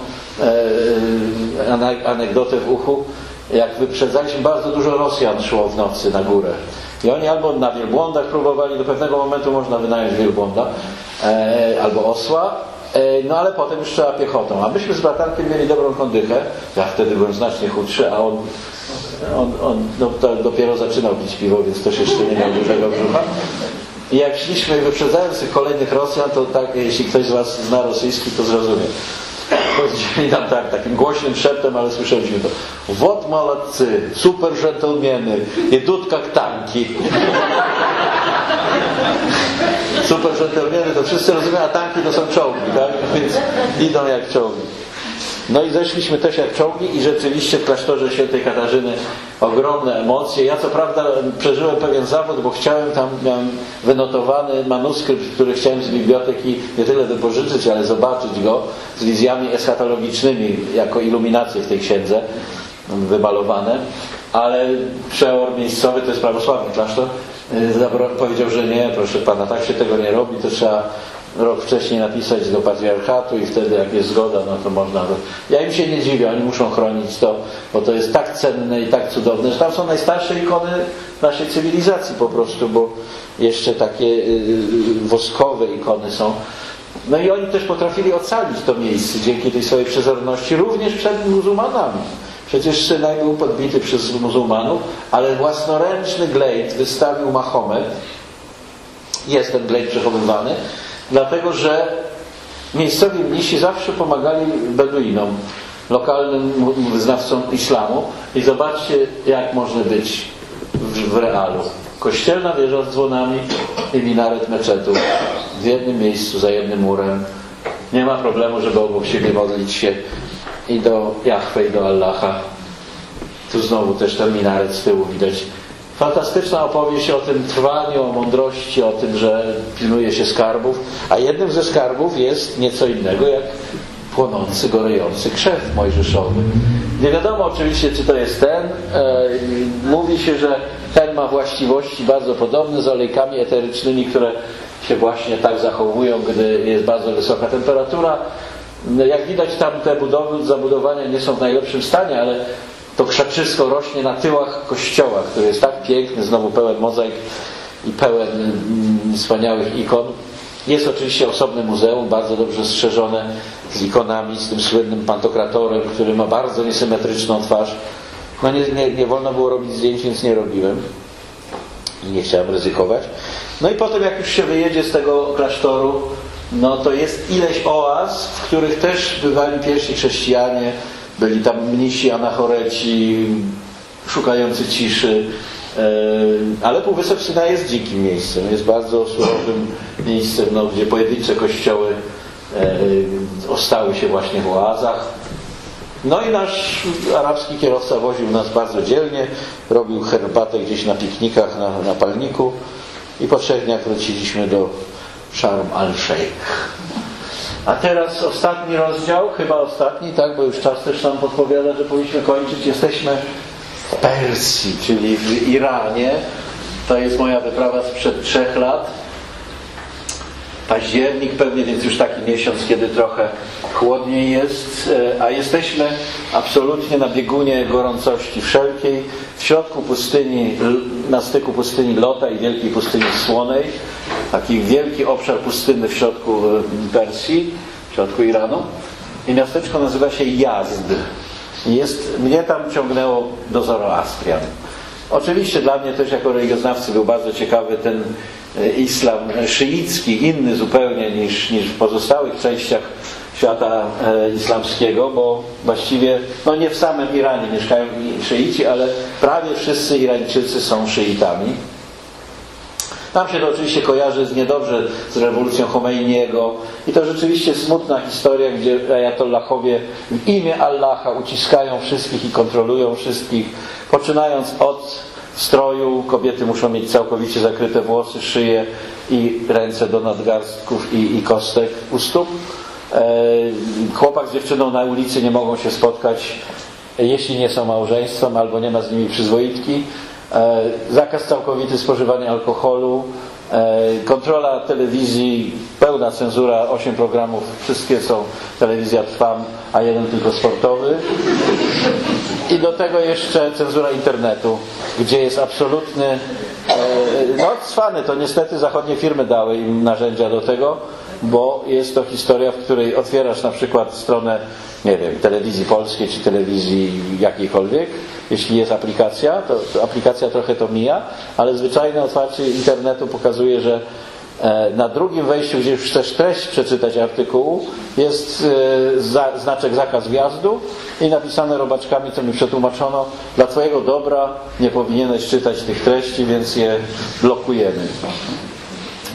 anegdotę w uchu, jak wyprzedzaliśmy, bardzo dużo Rosjan szło w nocy na górę. I oni albo na wielbłądach próbowali, do pewnego momentu można wynająć wielbłąda, e, albo osła, e, no ale potem już trzeba piechotą. A myśmy z bratankiem mieli dobrą kondychę, ja wtedy byłem znacznie chudszy, a on, on, on no, dopiero zaczynał pić piwo, więc też jeszcze nie miał dużego brzucha. I jak szliśmy i wyprzedzając tych kolejnych Rosjan, to tak, jeśli ktoś z was zna rosyjski, to zrozumie. Powiedzieli nam tak, takim głośnym szeptem, ale słyszeliśmy to. Wot молодцы, super dżentelmeny, idut jak tanki. Super dżentelmeny to wszyscy rozumieją, a tanki to są czołgi, tak? Więc idą jak czołgi. No i zeszliśmy też jak czołgi i rzeczywiście w klasztorze świętej Katarzyny ogromne emocje. Ja co prawda przeżyłem pewien zawód, bo chciałem tam, miałem wynotowany manuskrypt, który chciałem z biblioteki nie tyle wypożyczyć, ale zobaczyć go z wizjami eschatologicznymi jako iluminacje w tej księdze wymalowane, ale przeor miejscowy, to jest prawosławny klasztor, powiedział, że nie, proszę pana, tak się tego nie robi, to trzeba rok wcześniej napisać do patriarchatu i wtedy jak jest zgoda, no to można. Ja im się nie dziwię, oni muszą chronić to, bo to jest tak cenne i tak cudowne, że tam są najstarsze ikony naszej cywilizacji po prostu, bo jeszcze takie yy, woskowe ikony są. No i oni też potrafili ocalić to miejsce dzięki tej swojej przezorności, również przed muzułmanami. Przecież Synaj był podbity przez muzułmanów, ale własnoręczny glejt wystawił Mahomet. Jest ten glejt przechowywany, dlatego że miejscowi mnisi zawsze pomagali Beduinom, lokalnym wyznawcom islamu. I zobaczcie, jak może być w, w realu. Kościelna wieża z dzwonami i minaret meczetu w jednym miejscu, za jednym murem. Nie ma problemu, żeby obok siebie modlić się i do Jahwe, i do Allaha. Tu znowu też ten minaret z tyłu widać. Fantastyczna opowieść o tym trwaniu, o mądrości, o tym, że pilnuje się skarbów, a jednym ze skarbów jest nieco innego jak płonący, gorejący krzew mojżeszowy. Nie wiadomo oczywiście, czy to jest ten. Mówi się, że ten ma właściwości bardzo podobne z olejkami eterycznymi, które się właśnie tak zachowują, gdy jest bardzo wysoka temperatura. Jak widać, tam te budowy, zabudowania nie są w najlepszym stanie, ale to krzaczysko rośnie na tyłach kościoła, który jest tak piękny, znowu pełen mozaik i pełen mm, wspaniałych ikon. Jest oczywiście osobne muzeum, bardzo dobrze strzeżone, z ikonami, z tym słynnym pantokratorem, który ma bardzo niesymetryczną twarz. No nie, nie, nie wolno było robić zdjęć, więc nie robiłem i nie chciałem ryzykować. No i potem, jak już się wyjedzie z tego klasztoru, no to jest ileś oaz, w których też bywali pierwsi chrześcijanie. Byli tam mnisi, anachoreci, szukający ciszy. Ale Półwysep Synaj jest dzikim miejscem. Jest bardzo surowym miejscem, no, gdzie pojedyncze kościoły ostały się właśnie w oazach. No i nasz arabski kierowca woził nas bardzo dzielnie. Robił herbatę gdzieś na piknikach, na, na palniku. I po trzech dniach wróciliśmy do Sharm al-Sheikh. A teraz ostatni rozdział, chyba ostatni, tak, bo już czas też nam podpowiada, że powinniśmy kończyć. Jesteśmy w Persji, czyli w Iranie. To jest moja wyprawa sprzed trzech lat. Październik pewnie, więc już taki miesiąc, kiedy trochę chłodniej jest, a jesteśmy absolutnie na biegunie gorącości wszelkiej, w środku pustyni, na styku pustyni Lota i wielkiej pustyni Słonej. Taki wielki obszar pustynny w środku Persji, w środku Iranu. I miasteczko nazywa się Jazd. Jest, mnie tam ciągnęło do Zoroastrian. Oczywiście dla mnie też jako religioznawcy był bardzo ciekawy ten islam szyicki, inny zupełnie niż, niż w pozostałych częściach świata islamskiego, bo właściwie, no nie w samym Iranie mieszkają szyici, ale prawie wszyscy Irańczycy są szyitami. Tam się to oczywiście kojarzy z niedobrze z rewolucją Chomeiniego i to rzeczywiście smutna historia, gdzie ajatollahowie w imię Allaha uciskają wszystkich i kontrolują wszystkich, poczynając od stroju. Kobiety muszą mieć całkowicie zakryte włosy, szyję i ręce do nadgarstków i, i kostek u stóp. Chłopak z dziewczyną na ulicy nie mogą się spotkać, jeśli nie są małżeństwem albo nie ma z nimi przyzwoitki. Zakaz całkowity spożywania alkoholu, kontrola telewizji, pełna cenzura, osiem programów, wszystkie są telewizja Trwam, a jeden tylko sportowy. I do tego jeszcze cenzura internetu, gdzie jest absolutny, no cwany, to niestety zachodnie firmy dały im narzędzia do tego, bo jest to historia, w której otwierasz na przykład stronę, nie wiem, telewizji polskiej czy telewizji jakiejkolwiek, jeśli jest aplikacja, to, to aplikacja trochę to mija, ale zwyczajne otwarcie internetu pokazuje, że na drugim wejściu, gdzie już chcesz treść przeczytać artykułu, jest za, znaczek zakaz wjazdu i napisane robaczkami, co mi przetłumaczono, dla twojego dobra nie powinieneś czytać tych treści, więc je blokujemy.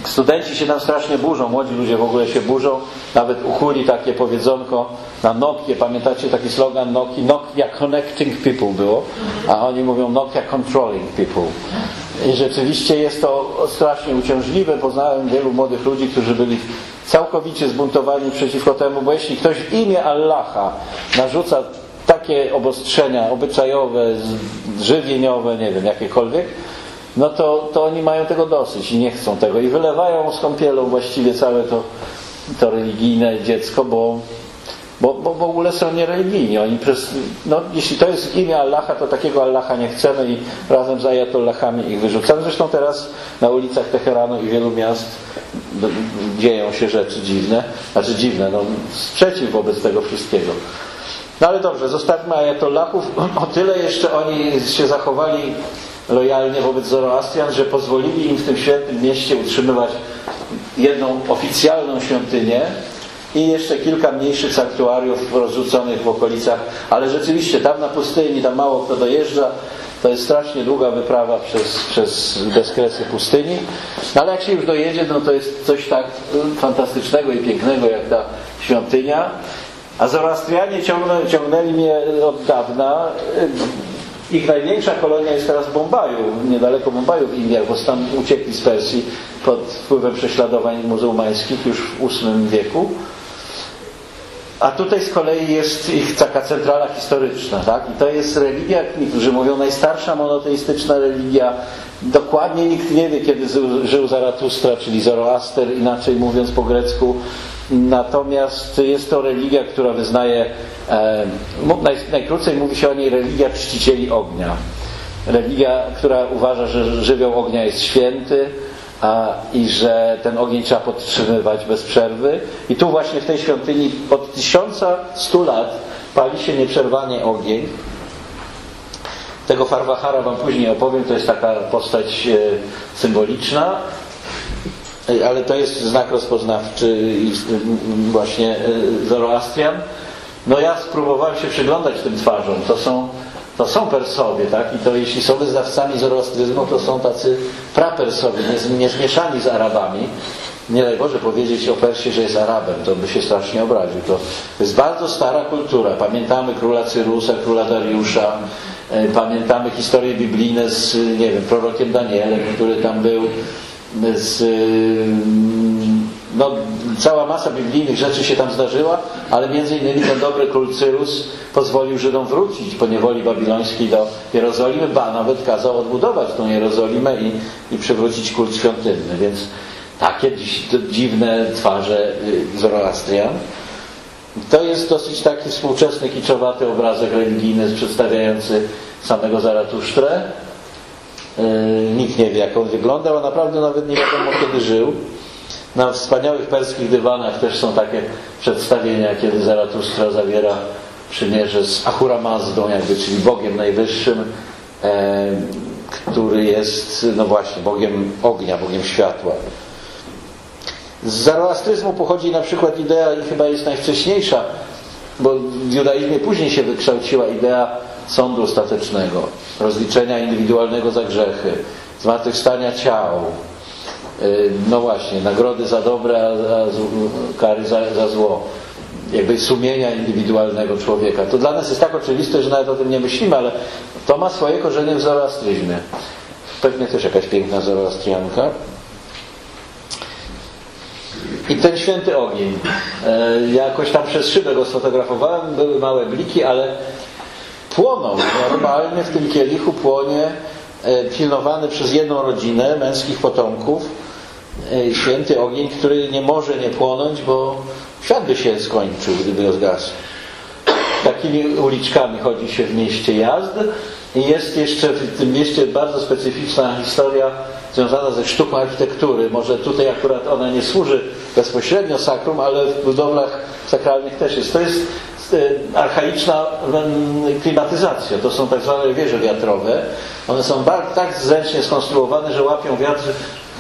Studenci się tam strasznie burzą, młodzi ludzie w ogóle się burzą, nawet uchuli takie powiedzonko na Nokię, pamiętacie taki slogan Nokii? Nokia Connecting People było, a oni mówią Nokia Controlling People. I rzeczywiście jest to strasznie uciążliwe. Poznałem wielu młodych ludzi, którzy byli całkowicie zbuntowani przeciwko temu, bo jeśli ktoś w imię Allaha narzuca takie obostrzenia obyczajowe, żywieniowe, nie wiem, jakiekolwiek, no to, to oni mają tego dosyć i nie chcą tego i wylewają z kąpielą właściwie całe to, to religijne dziecko, bo, bo, bo w ogóle są niereligijni. Oni pres, no, jeśli to jest imię Allaha, to takiego Allaha nie chcemy i razem z ajatollahami ich wyrzucamy. Zresztą teraz na ulicach Teheranu i wielu miast dzieją się rzeczy dziwne, znaczy dziwne, no, sprzeciw wobec tego wszystkiego. No ale dobrze, zostawmy ajatollahów. O tyle jeszcze oni się zachowali lojalnie wobec Zoroastrian, że pozwolili im w tym świętym mieście utrzymywać jedną oficjalną świątynię i jeszcze kilka mniejszych sanktuariów rozrzuconych w okolicach, ale rzeczywiście tam na pustyni, tam mało kto dojeżdża, to jest strasznie długa wyprawa przez, przez bezkresy pustyni, no ale jak się już dojedzie, no to jest coś tak fantastycznego i pięknego jak ta świątynia, a Zoroastrianie ciągnęli, ciągnęli mnie od dawna. Ich największa kolonia jest teraz w Bombaju, niedaleko Bombaju w Indiach, bo stamtąd uciekli z Persji pod wpływem prześladowań muzułmańskich już w ósmym wieku. A tutaj z kolei jest ich taka centrala historyczna, tak? I to jest religia, niektórzy mówią, najstarsza monoteistyczna religia. Dokładnie nikt nie wie, kiedy żył Zaratustra, czyli Zoroaster, inaczej mówiąc po grecku. Natomiast jest to religia, która wyznaje, e, naj, najkrócej mówi się o niej religia czcicieli ognia. Religia, która uważa, że żywioł ognia jest święty, a, i że ten ogień trzeba podtrzymywać bez przerwy. I tu właśnie w tej świątyni od tysiąca stu lat pali się nieprzerwanie ogień. Tego Farwahara wam później opowiem, to jest taka postać e, symboliczna, ale to jest znak rozpoznawczy właśnie Zoroastrian. No ja spróbowałem się przyglądać tym twarzom. To są, to są Persowie, tak? I to jeśli są wyznawcami zoroastryzmu, to są tacy prapersowie, nie, nie zmieszani z Arabami. Nie daj Boże powiedzieć o Persie, że jest Arabem, to by się strasznie obraził. To jest bardzo stara kultura. Pamiętamy króla Cyrusa, króla Dariusza, pamiętamy historie biblijne z, nie wiem, prorokiem Danielem, który tam był. Z, no, cała masa biblijnych rzeczy się tam zdarzyła, ale między innymi ten dobry król Cyrus pozwolił Żydom wrócić po niewoli babilońskiej do Jerozolimy, ba nawet kazał odbudować tą Jerozolimę i, i przywrócić kult świątynny, więc takie dziwne twarze Zoroastrian. To jest dosyć taki współczesny, kiczowaty obrazek religijny przedstawiający samego Zaratusztrę. Nikt nie wie, jak on wyglądał, a naprawdę nawet nie wiadomo, kiedy żył. Na wspaniałych perskich dywanach też są takie przedstawienia, kiedy Zaratustra zawiera przymierze z Ahura Mazdą, jakby, czyli Bogiem najwyższym, e, który jest, no właśnie, Bogiem ognia, Bogiem światła. Z zoroastryzmu pochodzi na przykład idea, i chyba jest najwcześniejsza, bo w judaizmie później się wykształciła idea sądu ostatecznego, rozliczenia indywidualnego za grzechy, zmartwychwstania ciał, no właśnie, nagrody za dobre, a kary za, za zło, jakby sumienia indywidualnego człowieka. To dla nas jest tak oczywiste, że nawet o tym nie myślimy, ale to ma swoje korzenie w zoroastryzmie. Pewnie też jakaś piękna zoroastrianka. I ten święty ogień. Jakoś tam przez szybę go sfotografowałem, były małe bliki, ale płonął. Normalnie w tym kielichu płonie, pilnowany przez jedną rodzinę męskich potomków, święty ogień, który nie może nie płonąć, bo świat by się skończył, gdyby zgasł. Takimi uliczkami chodzi się w mieście Jazd i jest jeszcze w tym mieście bardzo specyficzna historia związana ze sztuką architektury. Może tutaj akurat ona nie służy bezpośrednio sakrum, ale w budowlach sakralnych też jest. To jest archaiczna klimatyzacja. To są tak zwane wieże wiatrowe. One są tak zręcznie skonstruowane, że łapią wiatr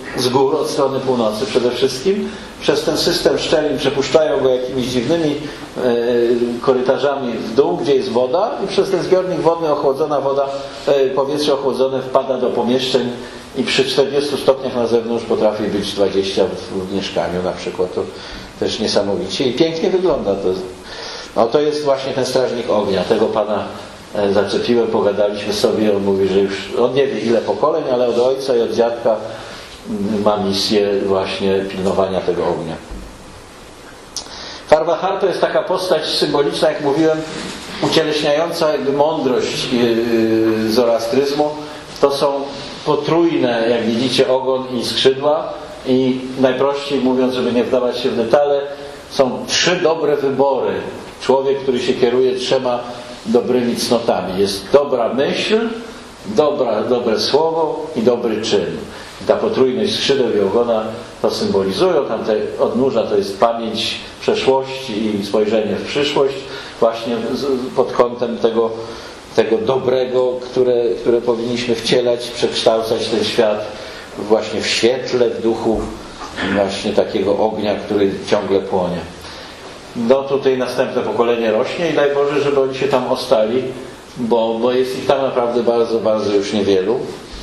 z gór, od strony północy przede wszystkim. Przez ten system szczelin przepuszczają go jakimiś dziwnymi e, korytarzami w dół, gdzie jest woda, i przez ten zbiornik wodny ochłodzona woda, e, powietrze ochłodzone wpada do pomieszczeń i przy czterdziestu stopniach na zewnątrz potrafi być dwadzieścia w, w mieszkaniu na przykład. To też niesamowicie i pięknie wygląda to. No to jest właśnie ten strażnik ognia. Tego pana e, zaczepiłem, pogadaliśmy sobie. On mówi, że już on nie wie ile pokoleń, ale od ojca i od dziadka ma misję właśnie pilnowania tego ognia. Carvajal to jest taka postać symboliczna, jak mówiłem, ucieleśniająca jakby mądrość yy, zoroastryzmu. To są potrójne, jak widzicie, ogon i skrzydła, i najprościej mówiąc, żeby nie wdawać się w detale, są trzy dobre wybory. Człowiek, który się kieruje trzema dobrymi cnotami. Jest dobra myśl, dobra, dobre słowo i dobry czyn. Ta potrójność skrzydeł i ogona to symbolizują. Tamte odnóża to jest pamięć przeszłości i spojrzenie w przyszłość, właśnie pod kątem tego, tego dobrego, które, które powinniśmy wcielać, przekształcać ten świat właśnie w świetle, w duchu właśnie takiego ognia, który ciągle płonie. No tutaj następne pokolenie rośnie i daj Boże, żeby oni się tam ostali, bo, bo jest ich tam naprawdę bardzo, bardzo już niewielu.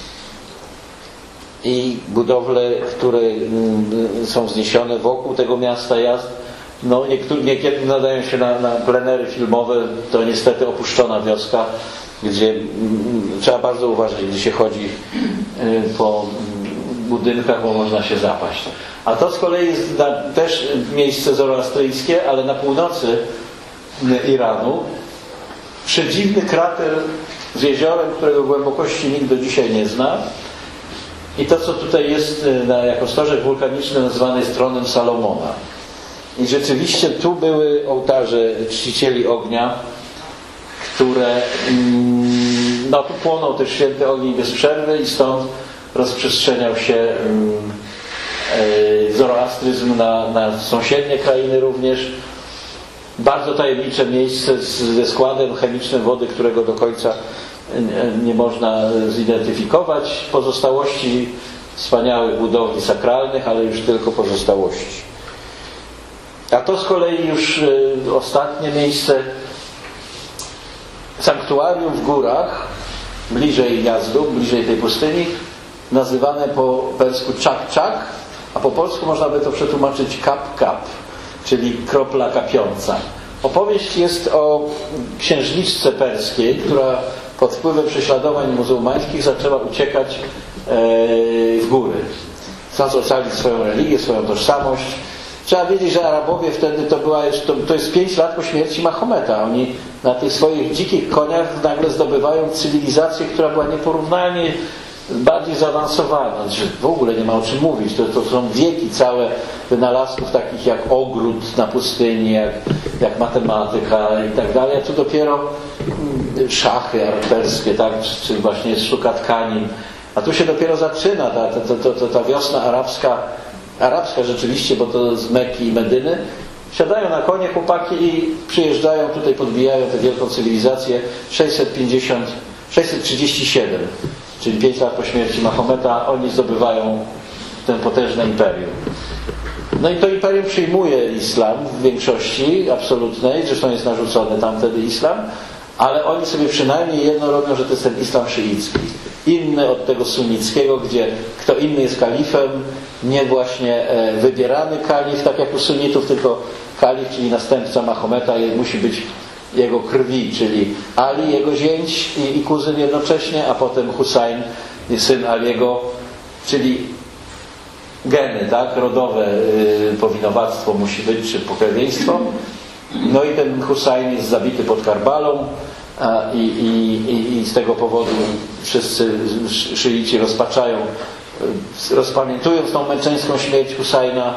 I budowle, które są wzniesione wokół tego miasta Jazd, no niektóre, niekiedy nadają się na, na plenery filmowe. To niestety opuszczona wioska, gdzie trzeba bardzo uważać, gdy się chodzi po budynkach, bo można się zapaść. A to z kolei jest na, też miejsce zoroastryjskie, ale na północy Iranu. Przedziwny krater z jeziorem, którego głębokości nikt do dzisiaj nie zna. I to, co tutaj jest na, jako stożek wulkaniczny, nazwany jest tronem Salomona. I rzeczywiście tu były ołtarze czcicieli ognia, które no tu płonął też święty ogień bez przerwy i stąd rozprzestrzeniał się zoroastryzm na, na sąsiednie krainy również. Bardzo tajemnicze miejsce ze składem chemicznym wody, którego do końca nie można zidentyfikować. Pozostałości wspaniałych budowli sakralnych, ale już tylko pozostałości. A to z kolei już ostatnie miejsce, sanktuarium w górach, bliżej Jazdu, bliżej tej pustyni, nazywane po persku czak-czak, a po polsku można by to przetłumaczyć kap-kap, czyli kropla kapiąca. Opowieść jest o księżniczce perskiej, która pod wpływem prześladowań muzułmańskich zaczęła uciekać w góry. Chcąc ocalić swoją religię, swoją tożsamość. Trzeba wiedzieć, że Arabowie wtedy to była to, to jest pięć lat po śmierci Mahometa. Oni na tych swoich dzikich koniach nagle zdobywają cywilizację, która była nieporównanie bardziej zaawansowana. W ogóle nie ma o czym mówić. To, to są wieki całe wynalazków takich jak ogród na pustyni, jak, jak matematyka i tak dalej. A tu dopiero szachy perskie, tak? Czy, czy właśnie sztuka tkanin. A tu się dopiero zaczyna ta, ta, ta, ta, ta wiosna arabska, arabska rzeczywiście, bo to z Mekki i Medyny. Siadają na konie chłopaki i przyjeżdżają tutaj, podbijają tę wielką cywilizację. sześćset pięćdziesiąt, sześćset trzydzieści siedem, czyli pięć lat po śmierci Mahometa, oni zdobywają tę potężne imperium. No i to imperium przyjmuje islam w większości absolutnej, zresztą jest narzucony tam wtedy islam, ale oni sobie przynajmniej jedno robią, że to jest ten islam szyicki. Inny od tego sunnickiego, gdzie kto inny jest kalifem, nie właśnie wybierany kalif, tak jak u sunnitów, tylko kalif, czyli następca Mahometa, musi być jego krwi, czyli Ali, jego zięć i, i kuzyn jednocześnie, a potem Husajn, syn Aliego, czyli geny, tak, rodowe yy, powinowactwo musi być, czy pokrewieństwo. No i ten Husajn jest zabity pod Karbalą a, i, i, i z tego powodu wszyscy szyici rozpaczają, rozpamiętując tą męczeńską śmierć Husajna,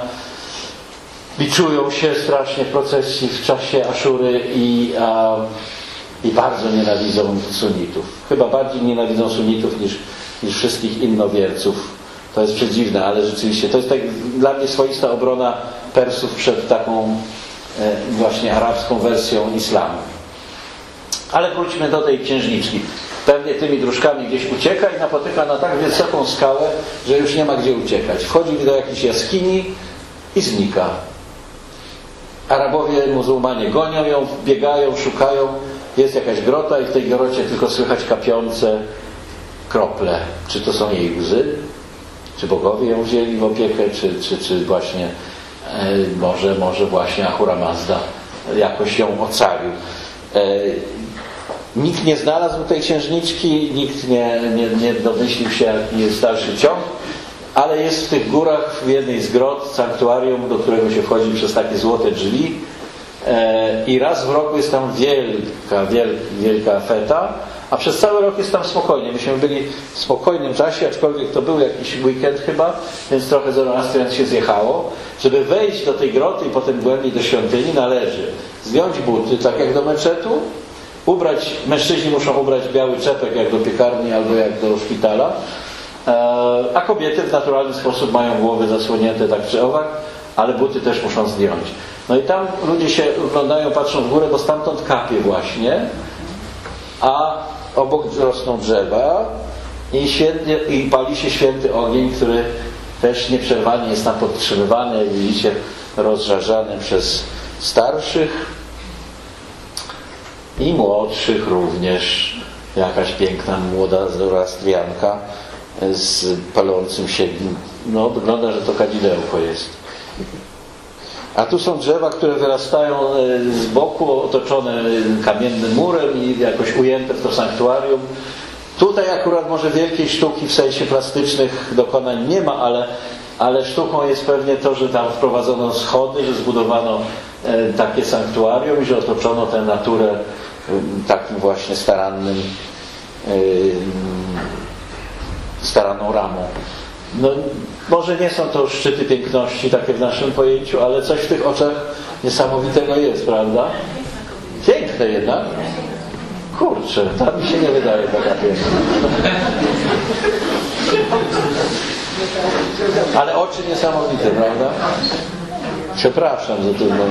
biczują się strasznie w procesji w czasie Aszury i, a, i bardzo nienawidzą sunnitów. Chyba bardziej nienawidzą sunnitów niż, niż wszystkich innowierców. To jest przedziwne, ale rzeczywiście to jest tak, dla mnie swoista obrona Persów przed taką e, właśnie arabską wersją islamu. Ale wróćmy do tej księżniczki. Pewnie tymi dróżkami gdzieś ucieka i napotyka na tak wysoką skałę, że już nie ma gdzie uciekać. Wchodzi do jakiejś jaskini i znika. Arabowie, muzułmanie gonią ją, biegają, szukają. Jest jakaś grota i w tej grocie tylko słychać kapiące krople. Czy to są jej łzy? Czy bogowie ją wzięli w opiekę? Czy, czy, czy właśnie e, może, może właśnie Ahura Mazda jakoś ją ocalił? E, nikt nie znalazł tej księżniczki, nikt nie, nie, nie domyślił się, jaki jest dalszy ciąg, ale jest w tych górach w jednej z grot sanktuarium, do którego się wchodzi przez takie złote drzwi e, i raz w roku jest tam wielka, wielka, wielka feta, a przez cały rok jest tam spokojnie. Myśmy byli w spokojnym czasie, aczkolwiek to był jakiś weekend chyba, więc trochę Zoroastrian się zjechało. Żeby wejść do tej groty i potem głębiej do świątyni, należy zdjąć buty, tak jak do meczetu, ubrać, mężczyźni muszą ubrać biały czepek jak do piekarni albo jak do szpitala, a kobiety w naturalny sposób mają głowy zasłonięte tak czy owak, ale buty też muszą zdjąć. No i tam ludzie się oglądają, patrzą w górę, bo stamtąd kapie właśnie, a obok rosną drzewa i, świetnie, i pali się święty ogień, który też nieprzerwanie jest tam podtrzymywany, jak widzicie, rozżarzany przez starszych i młodszych również. Jakaś piękna młoda zoroastrianka z palącym się, no wygląda, że to kadzidełko jest. A tu są drzewa, które wyrastają z boku, otoczone kamiennym murem i jakoś ujęte w to sanktuarium. Tutaj akurat może wielkiej sztuki w sensie plastycznych dokonań nie ma, ale, ale sztuką jest pewnie to, że tam wprowadzono schody, że zbudowano takie sanktuarium i że otoczono tę naturę takim właśnie starannym staranną ramą. No, może nie są to szczyty piękności takie w naszym pojęciu, ale coś w tych oczach niesamowitego jest, prawda? Piękne jednak. Kurczę, ta mi się nie wydaje taka piękna. Ale oczy niesamowite, prawda? Przepraszam za trudno.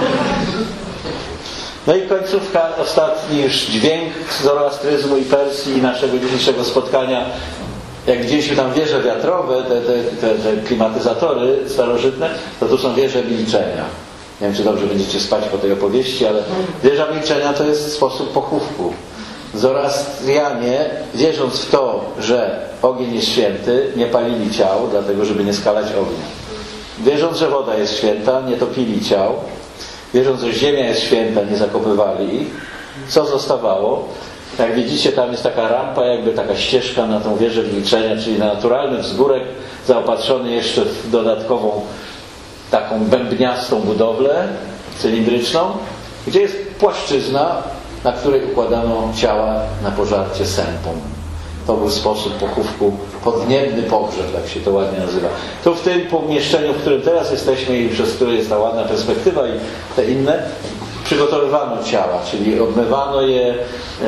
No i końcówka, ostatni już dźwięk zoroastryzmu i Persji i naszego dzisiejszego spotkania. Jak gdzieś tam wieże wiatrowe, te, te, te, te klimatyzatory starożytne, to tu są wieże milczenia. Nie wiem, czy dobrze będziecie spać po tej opowieści, ale wieża milczenia to jest sposób pochówku. Zoroastrianie, wierząc w to, że ogień jest święty, nie palili ciał, dlatego żeby nie skalać ognia. Wierząc, że woda jest święta, nie topili ciał. Wierząc, że ziemia jest święta, nie zakopywali ich. Co zostawało? Jak widzicie, tam jest taka rampa, jakby taka ścieżka na tą wieżę milczenia, czyli na naturalny wzgórek, zaopatrzony jeszcze w dodatkową taką bębniastą budowlę cylindryczną, gdzie jest płaszczyzna, na której układano ciała na pożarcie sępą. To był sposób pochówku, podniebny pogrzeb, tak się to ładnie nazywa. Tu w tym pomieszczeniu, w którym teraz jesteśmy i przez które jest ta ładna perspektywa i te inne, przygotowywano ciała, czyli obmywano je, yy,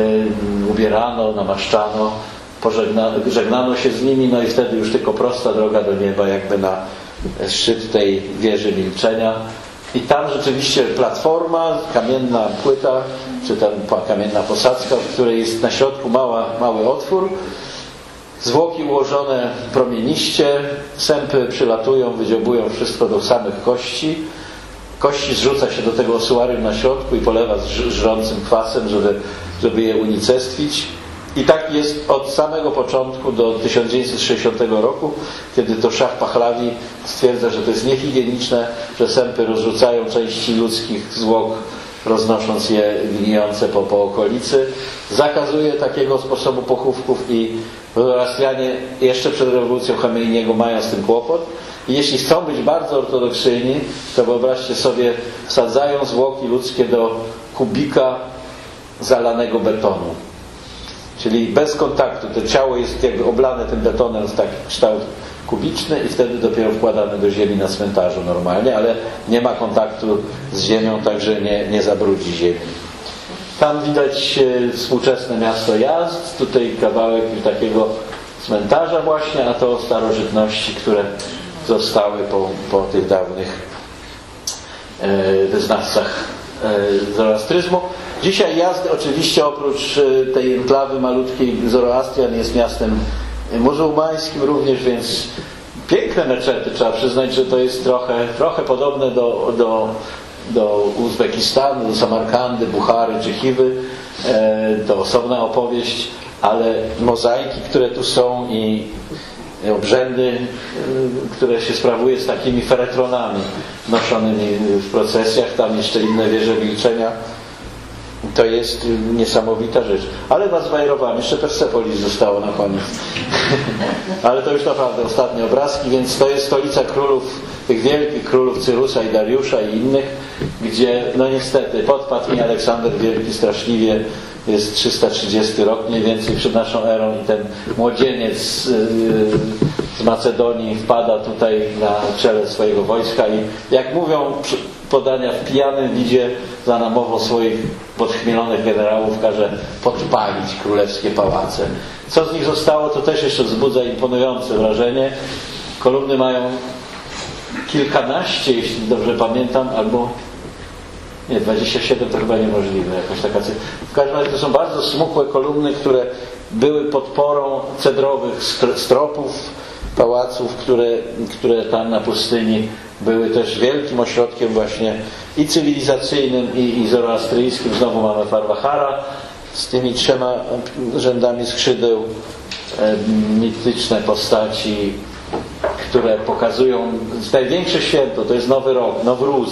ubierano, namaszczano, pożegna, żegnano się z nimi, no i wtedy już tylko prosta droga do nieba, jakby na szczyt tej wieży milczenia. I tam rzeczywiście platforma, kamienna płyta, czy tam kamienna posadzka, w której jest na środku mała, mały otwór, zwłoki ułożone promieniście, sępy przylatują, wydziobują wszystko do samych kości. Kości zrzuca się do tego osuarium na środku i polewa z żrącym kwasem, żeby, żeby je unicestwić. I tak jest od samego początku do tysiąc dziewięćset sześćdziesiątego roku, kiedy to Szach Pahlawi stwierdza, że to jest niehigieniczne, że sępy rozrzucają części ludzkich zwłok, roznosząc je gnijące po, po okolicy. Zakazuje takiego sposobu pochówków i Zoroastrianie jeszcze przed rewolucją Chomeiniego mają z tym kłopot. I jeśli chcą być bardzo ortodoksyjni, to wyobraźcie sobie, wsadzają zwłoki ludzkie do kubika zalanego betonu. Czyli bez kontaktu. To ciało jest jakby oblane tym betonem w taki kształt kubiczny i wtedy dopiero wkładane do ziemi na cmentarzu normalnie, ale nie ma kontaktu z ziemią, także nie, nie zabrudzi ziemi. Tam widać współczesne miasto Jazd, tutaj kawałek takiego cmentarza właśnie, a to starożytności, które zostały po, po tych dawnych e, wyznawcach e, zoroastryzmu. Dzisiaj Jazd oczywiście oprócz tej enklawy malutkiej Zoroastrian jest miastem muzułmańskim również, więc piękne meczety, trzeba przyznać, że to jest trochę, trochę podobne do, do, do Uzbekistanu, do Samarkandy, Buchary czy Chiwy. To osobna opowieść, ale mozaiki, które tu są i obrzędy, które się sprawuje z takimi feretronami noszonymi w procesjach, tam jeszcze inne wieże milczenia, to jest niesamowita rzecz. Ale was zwajrowałem, jeszcze Persepolis zostało na koniec. Ale to już naprawdę ostatnie obrazki, więc to jest stolica królów, tych wielkich królów Cyrusa i Dariusza i innych, gdzie no niestety podpadł mi Aleksander Wielki straszliwie. Jest trzysta trzydziesty rok mniej więcej przed naszą erą i ten młodzieniec z Macedonii wpada tutaj na czele swojego wojska i jak mówią podania w pijanym widzie za namową swoich podchmielonych generałów każe podpalić królewskie pałace. Co z nich zostało, to też jeszcze wzbudza imponujące wrażenie. Kolumny mają kilkanaście, jeśli dobrze pamiętam, albo nie, dwadzieścia siedem to chyba niemożliwe, jakaś taka cyfra. W każdym razie to są bardzo smukłe kolumny, które były podporą cedrowych stropów, pałaców, które, które tam na pustyni były też wielkim ośrodkiem właśnie i cywilizacyjnym, i, i zoroastryjskim. Znowu mamy Farwahara z tymi trzema rzędami skrzydeł, e, mityczne postaci, które pokazują największe święto, to jest Nowy Rok, Nowruz.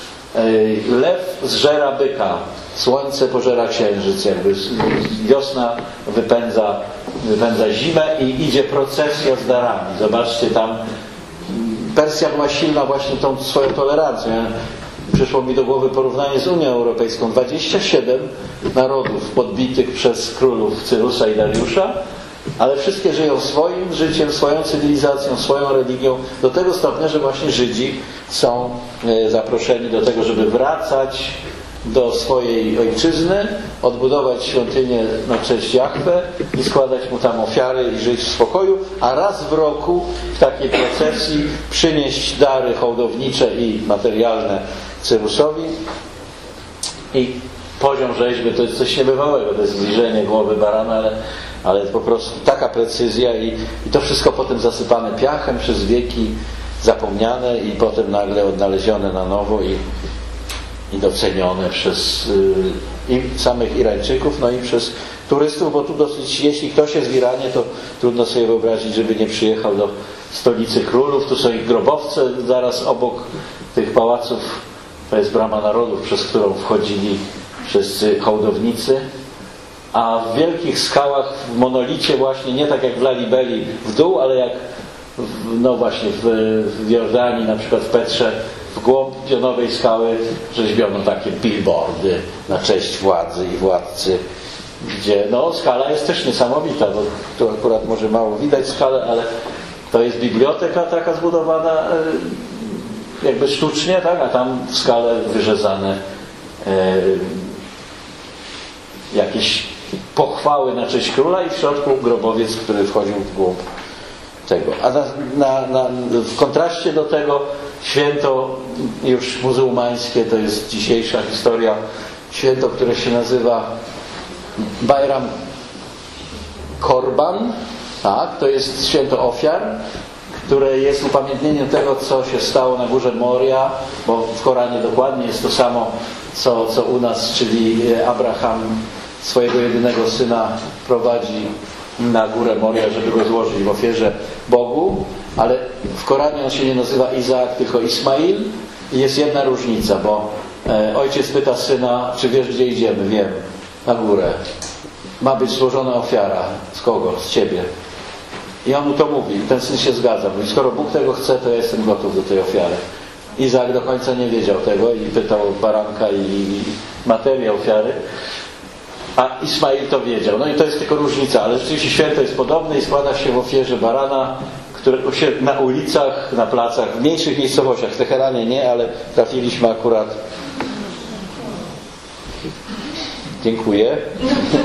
Lew zżera byka, słońce pożera księżyc, jakby wiosna wypędza, wypędza zimę i idzie procesja z darami. Zobaczcie, tam Persja była silna właśnie tą swoją tolerancją. Przyszło mi do głowy porównanie z Unią Europejską. dwadzieścia siedem narodów podbitych przez królów Cyrusa i Dariusza, ale wszystkie żyją swoim życiem, swoją cywilizacją, swoją religią, do tego stopnia, że właśnie Żydzi są zaproszeni do tego, żeby wracać do swojej ojczyzny, odbudować świątynię na cześć Jahwe i składać mu tam ofiary i żyć w spokoju, a raz w roku w takiej procesji przynieść dary hołdownicze i materialne Cyrusowi. I poziom rzeźby to jest coś niebywałego, to jest zbliżenie głowy barana, ale ale po prostu taka precyzja i, i to wszystko potem zasypane piachem przez wieki, zapomniane i potem nagle odnalezione na nowo i, i docenione przez y, i samych Irańczyków, no i przez turystów, bo tu dosyć, jeśli ktoś jest w Iranie, to trudno sobie wyobrazić, żeby nie przyjechał do stolicy królów. Tu są ich grobowce zaraz obok tych pałaców, to jest brama narodów, przez którą wchodzili wszyscy hołdownicy. A w wielkich skałach, w monolicie właśnie, nie tak jak w Lalibeli w dół, ale jak w, no właśnie w, w Jordanii, na przykład w Petrze, w głąb pionowej skały rzeźbiono takie billboardy na cześć władzy i władcy, gdzie no skala jest też niesamowita, bo tu akurat może mało widać skalę, ale to jest biblioteka taka zbudowana jakby sztucznie, tak? A tam w skale wyrzezane e, jakieś pochwały na cześć króla i w środku grobowiec, który wchodził w głąb tego. A na, na, na, w kontraście do tego święto już muzułmańskie, to jest dzisiejsza historia, święto, które się nazywa Bajram Korban, tak, to jest święto ofiar, które jest upamiętnieniem tego, co się stało na górze Moria, bo w Koranie dokładnie jest to samo, co, co u nas, czyli Abraham swojego jedynego syna prowadzi na górę Moria, żeby go złożyć w ofierze Bogu, ale w Koranie on się nie nazywa Izaak, tylko Ismail i jest jedna różnica, bo e, ojciec pyta syna, czy wiesz, gdzie idziemy? Wiem, na górę. Ma być złożona ofiara. Z kogo? Z ciebie. I on mu to mówi. I ten syn się zgadza. Mówi, skoro Bóg tego chce, to ja jestem gotów do tej ofiary. Izaak do końca nie wiedział tego i pytał baranka i, i materię ofiary. A Ismail to wiedział. No i to jest tylko różnica, ale rzeczywiście święto jest podobne i składa się w ofierze barana, którego się na ulicach, na placach, w mniejszych miejscowościach, w Teheranie nie, ale trafiliśmy akurat. Dziękuję.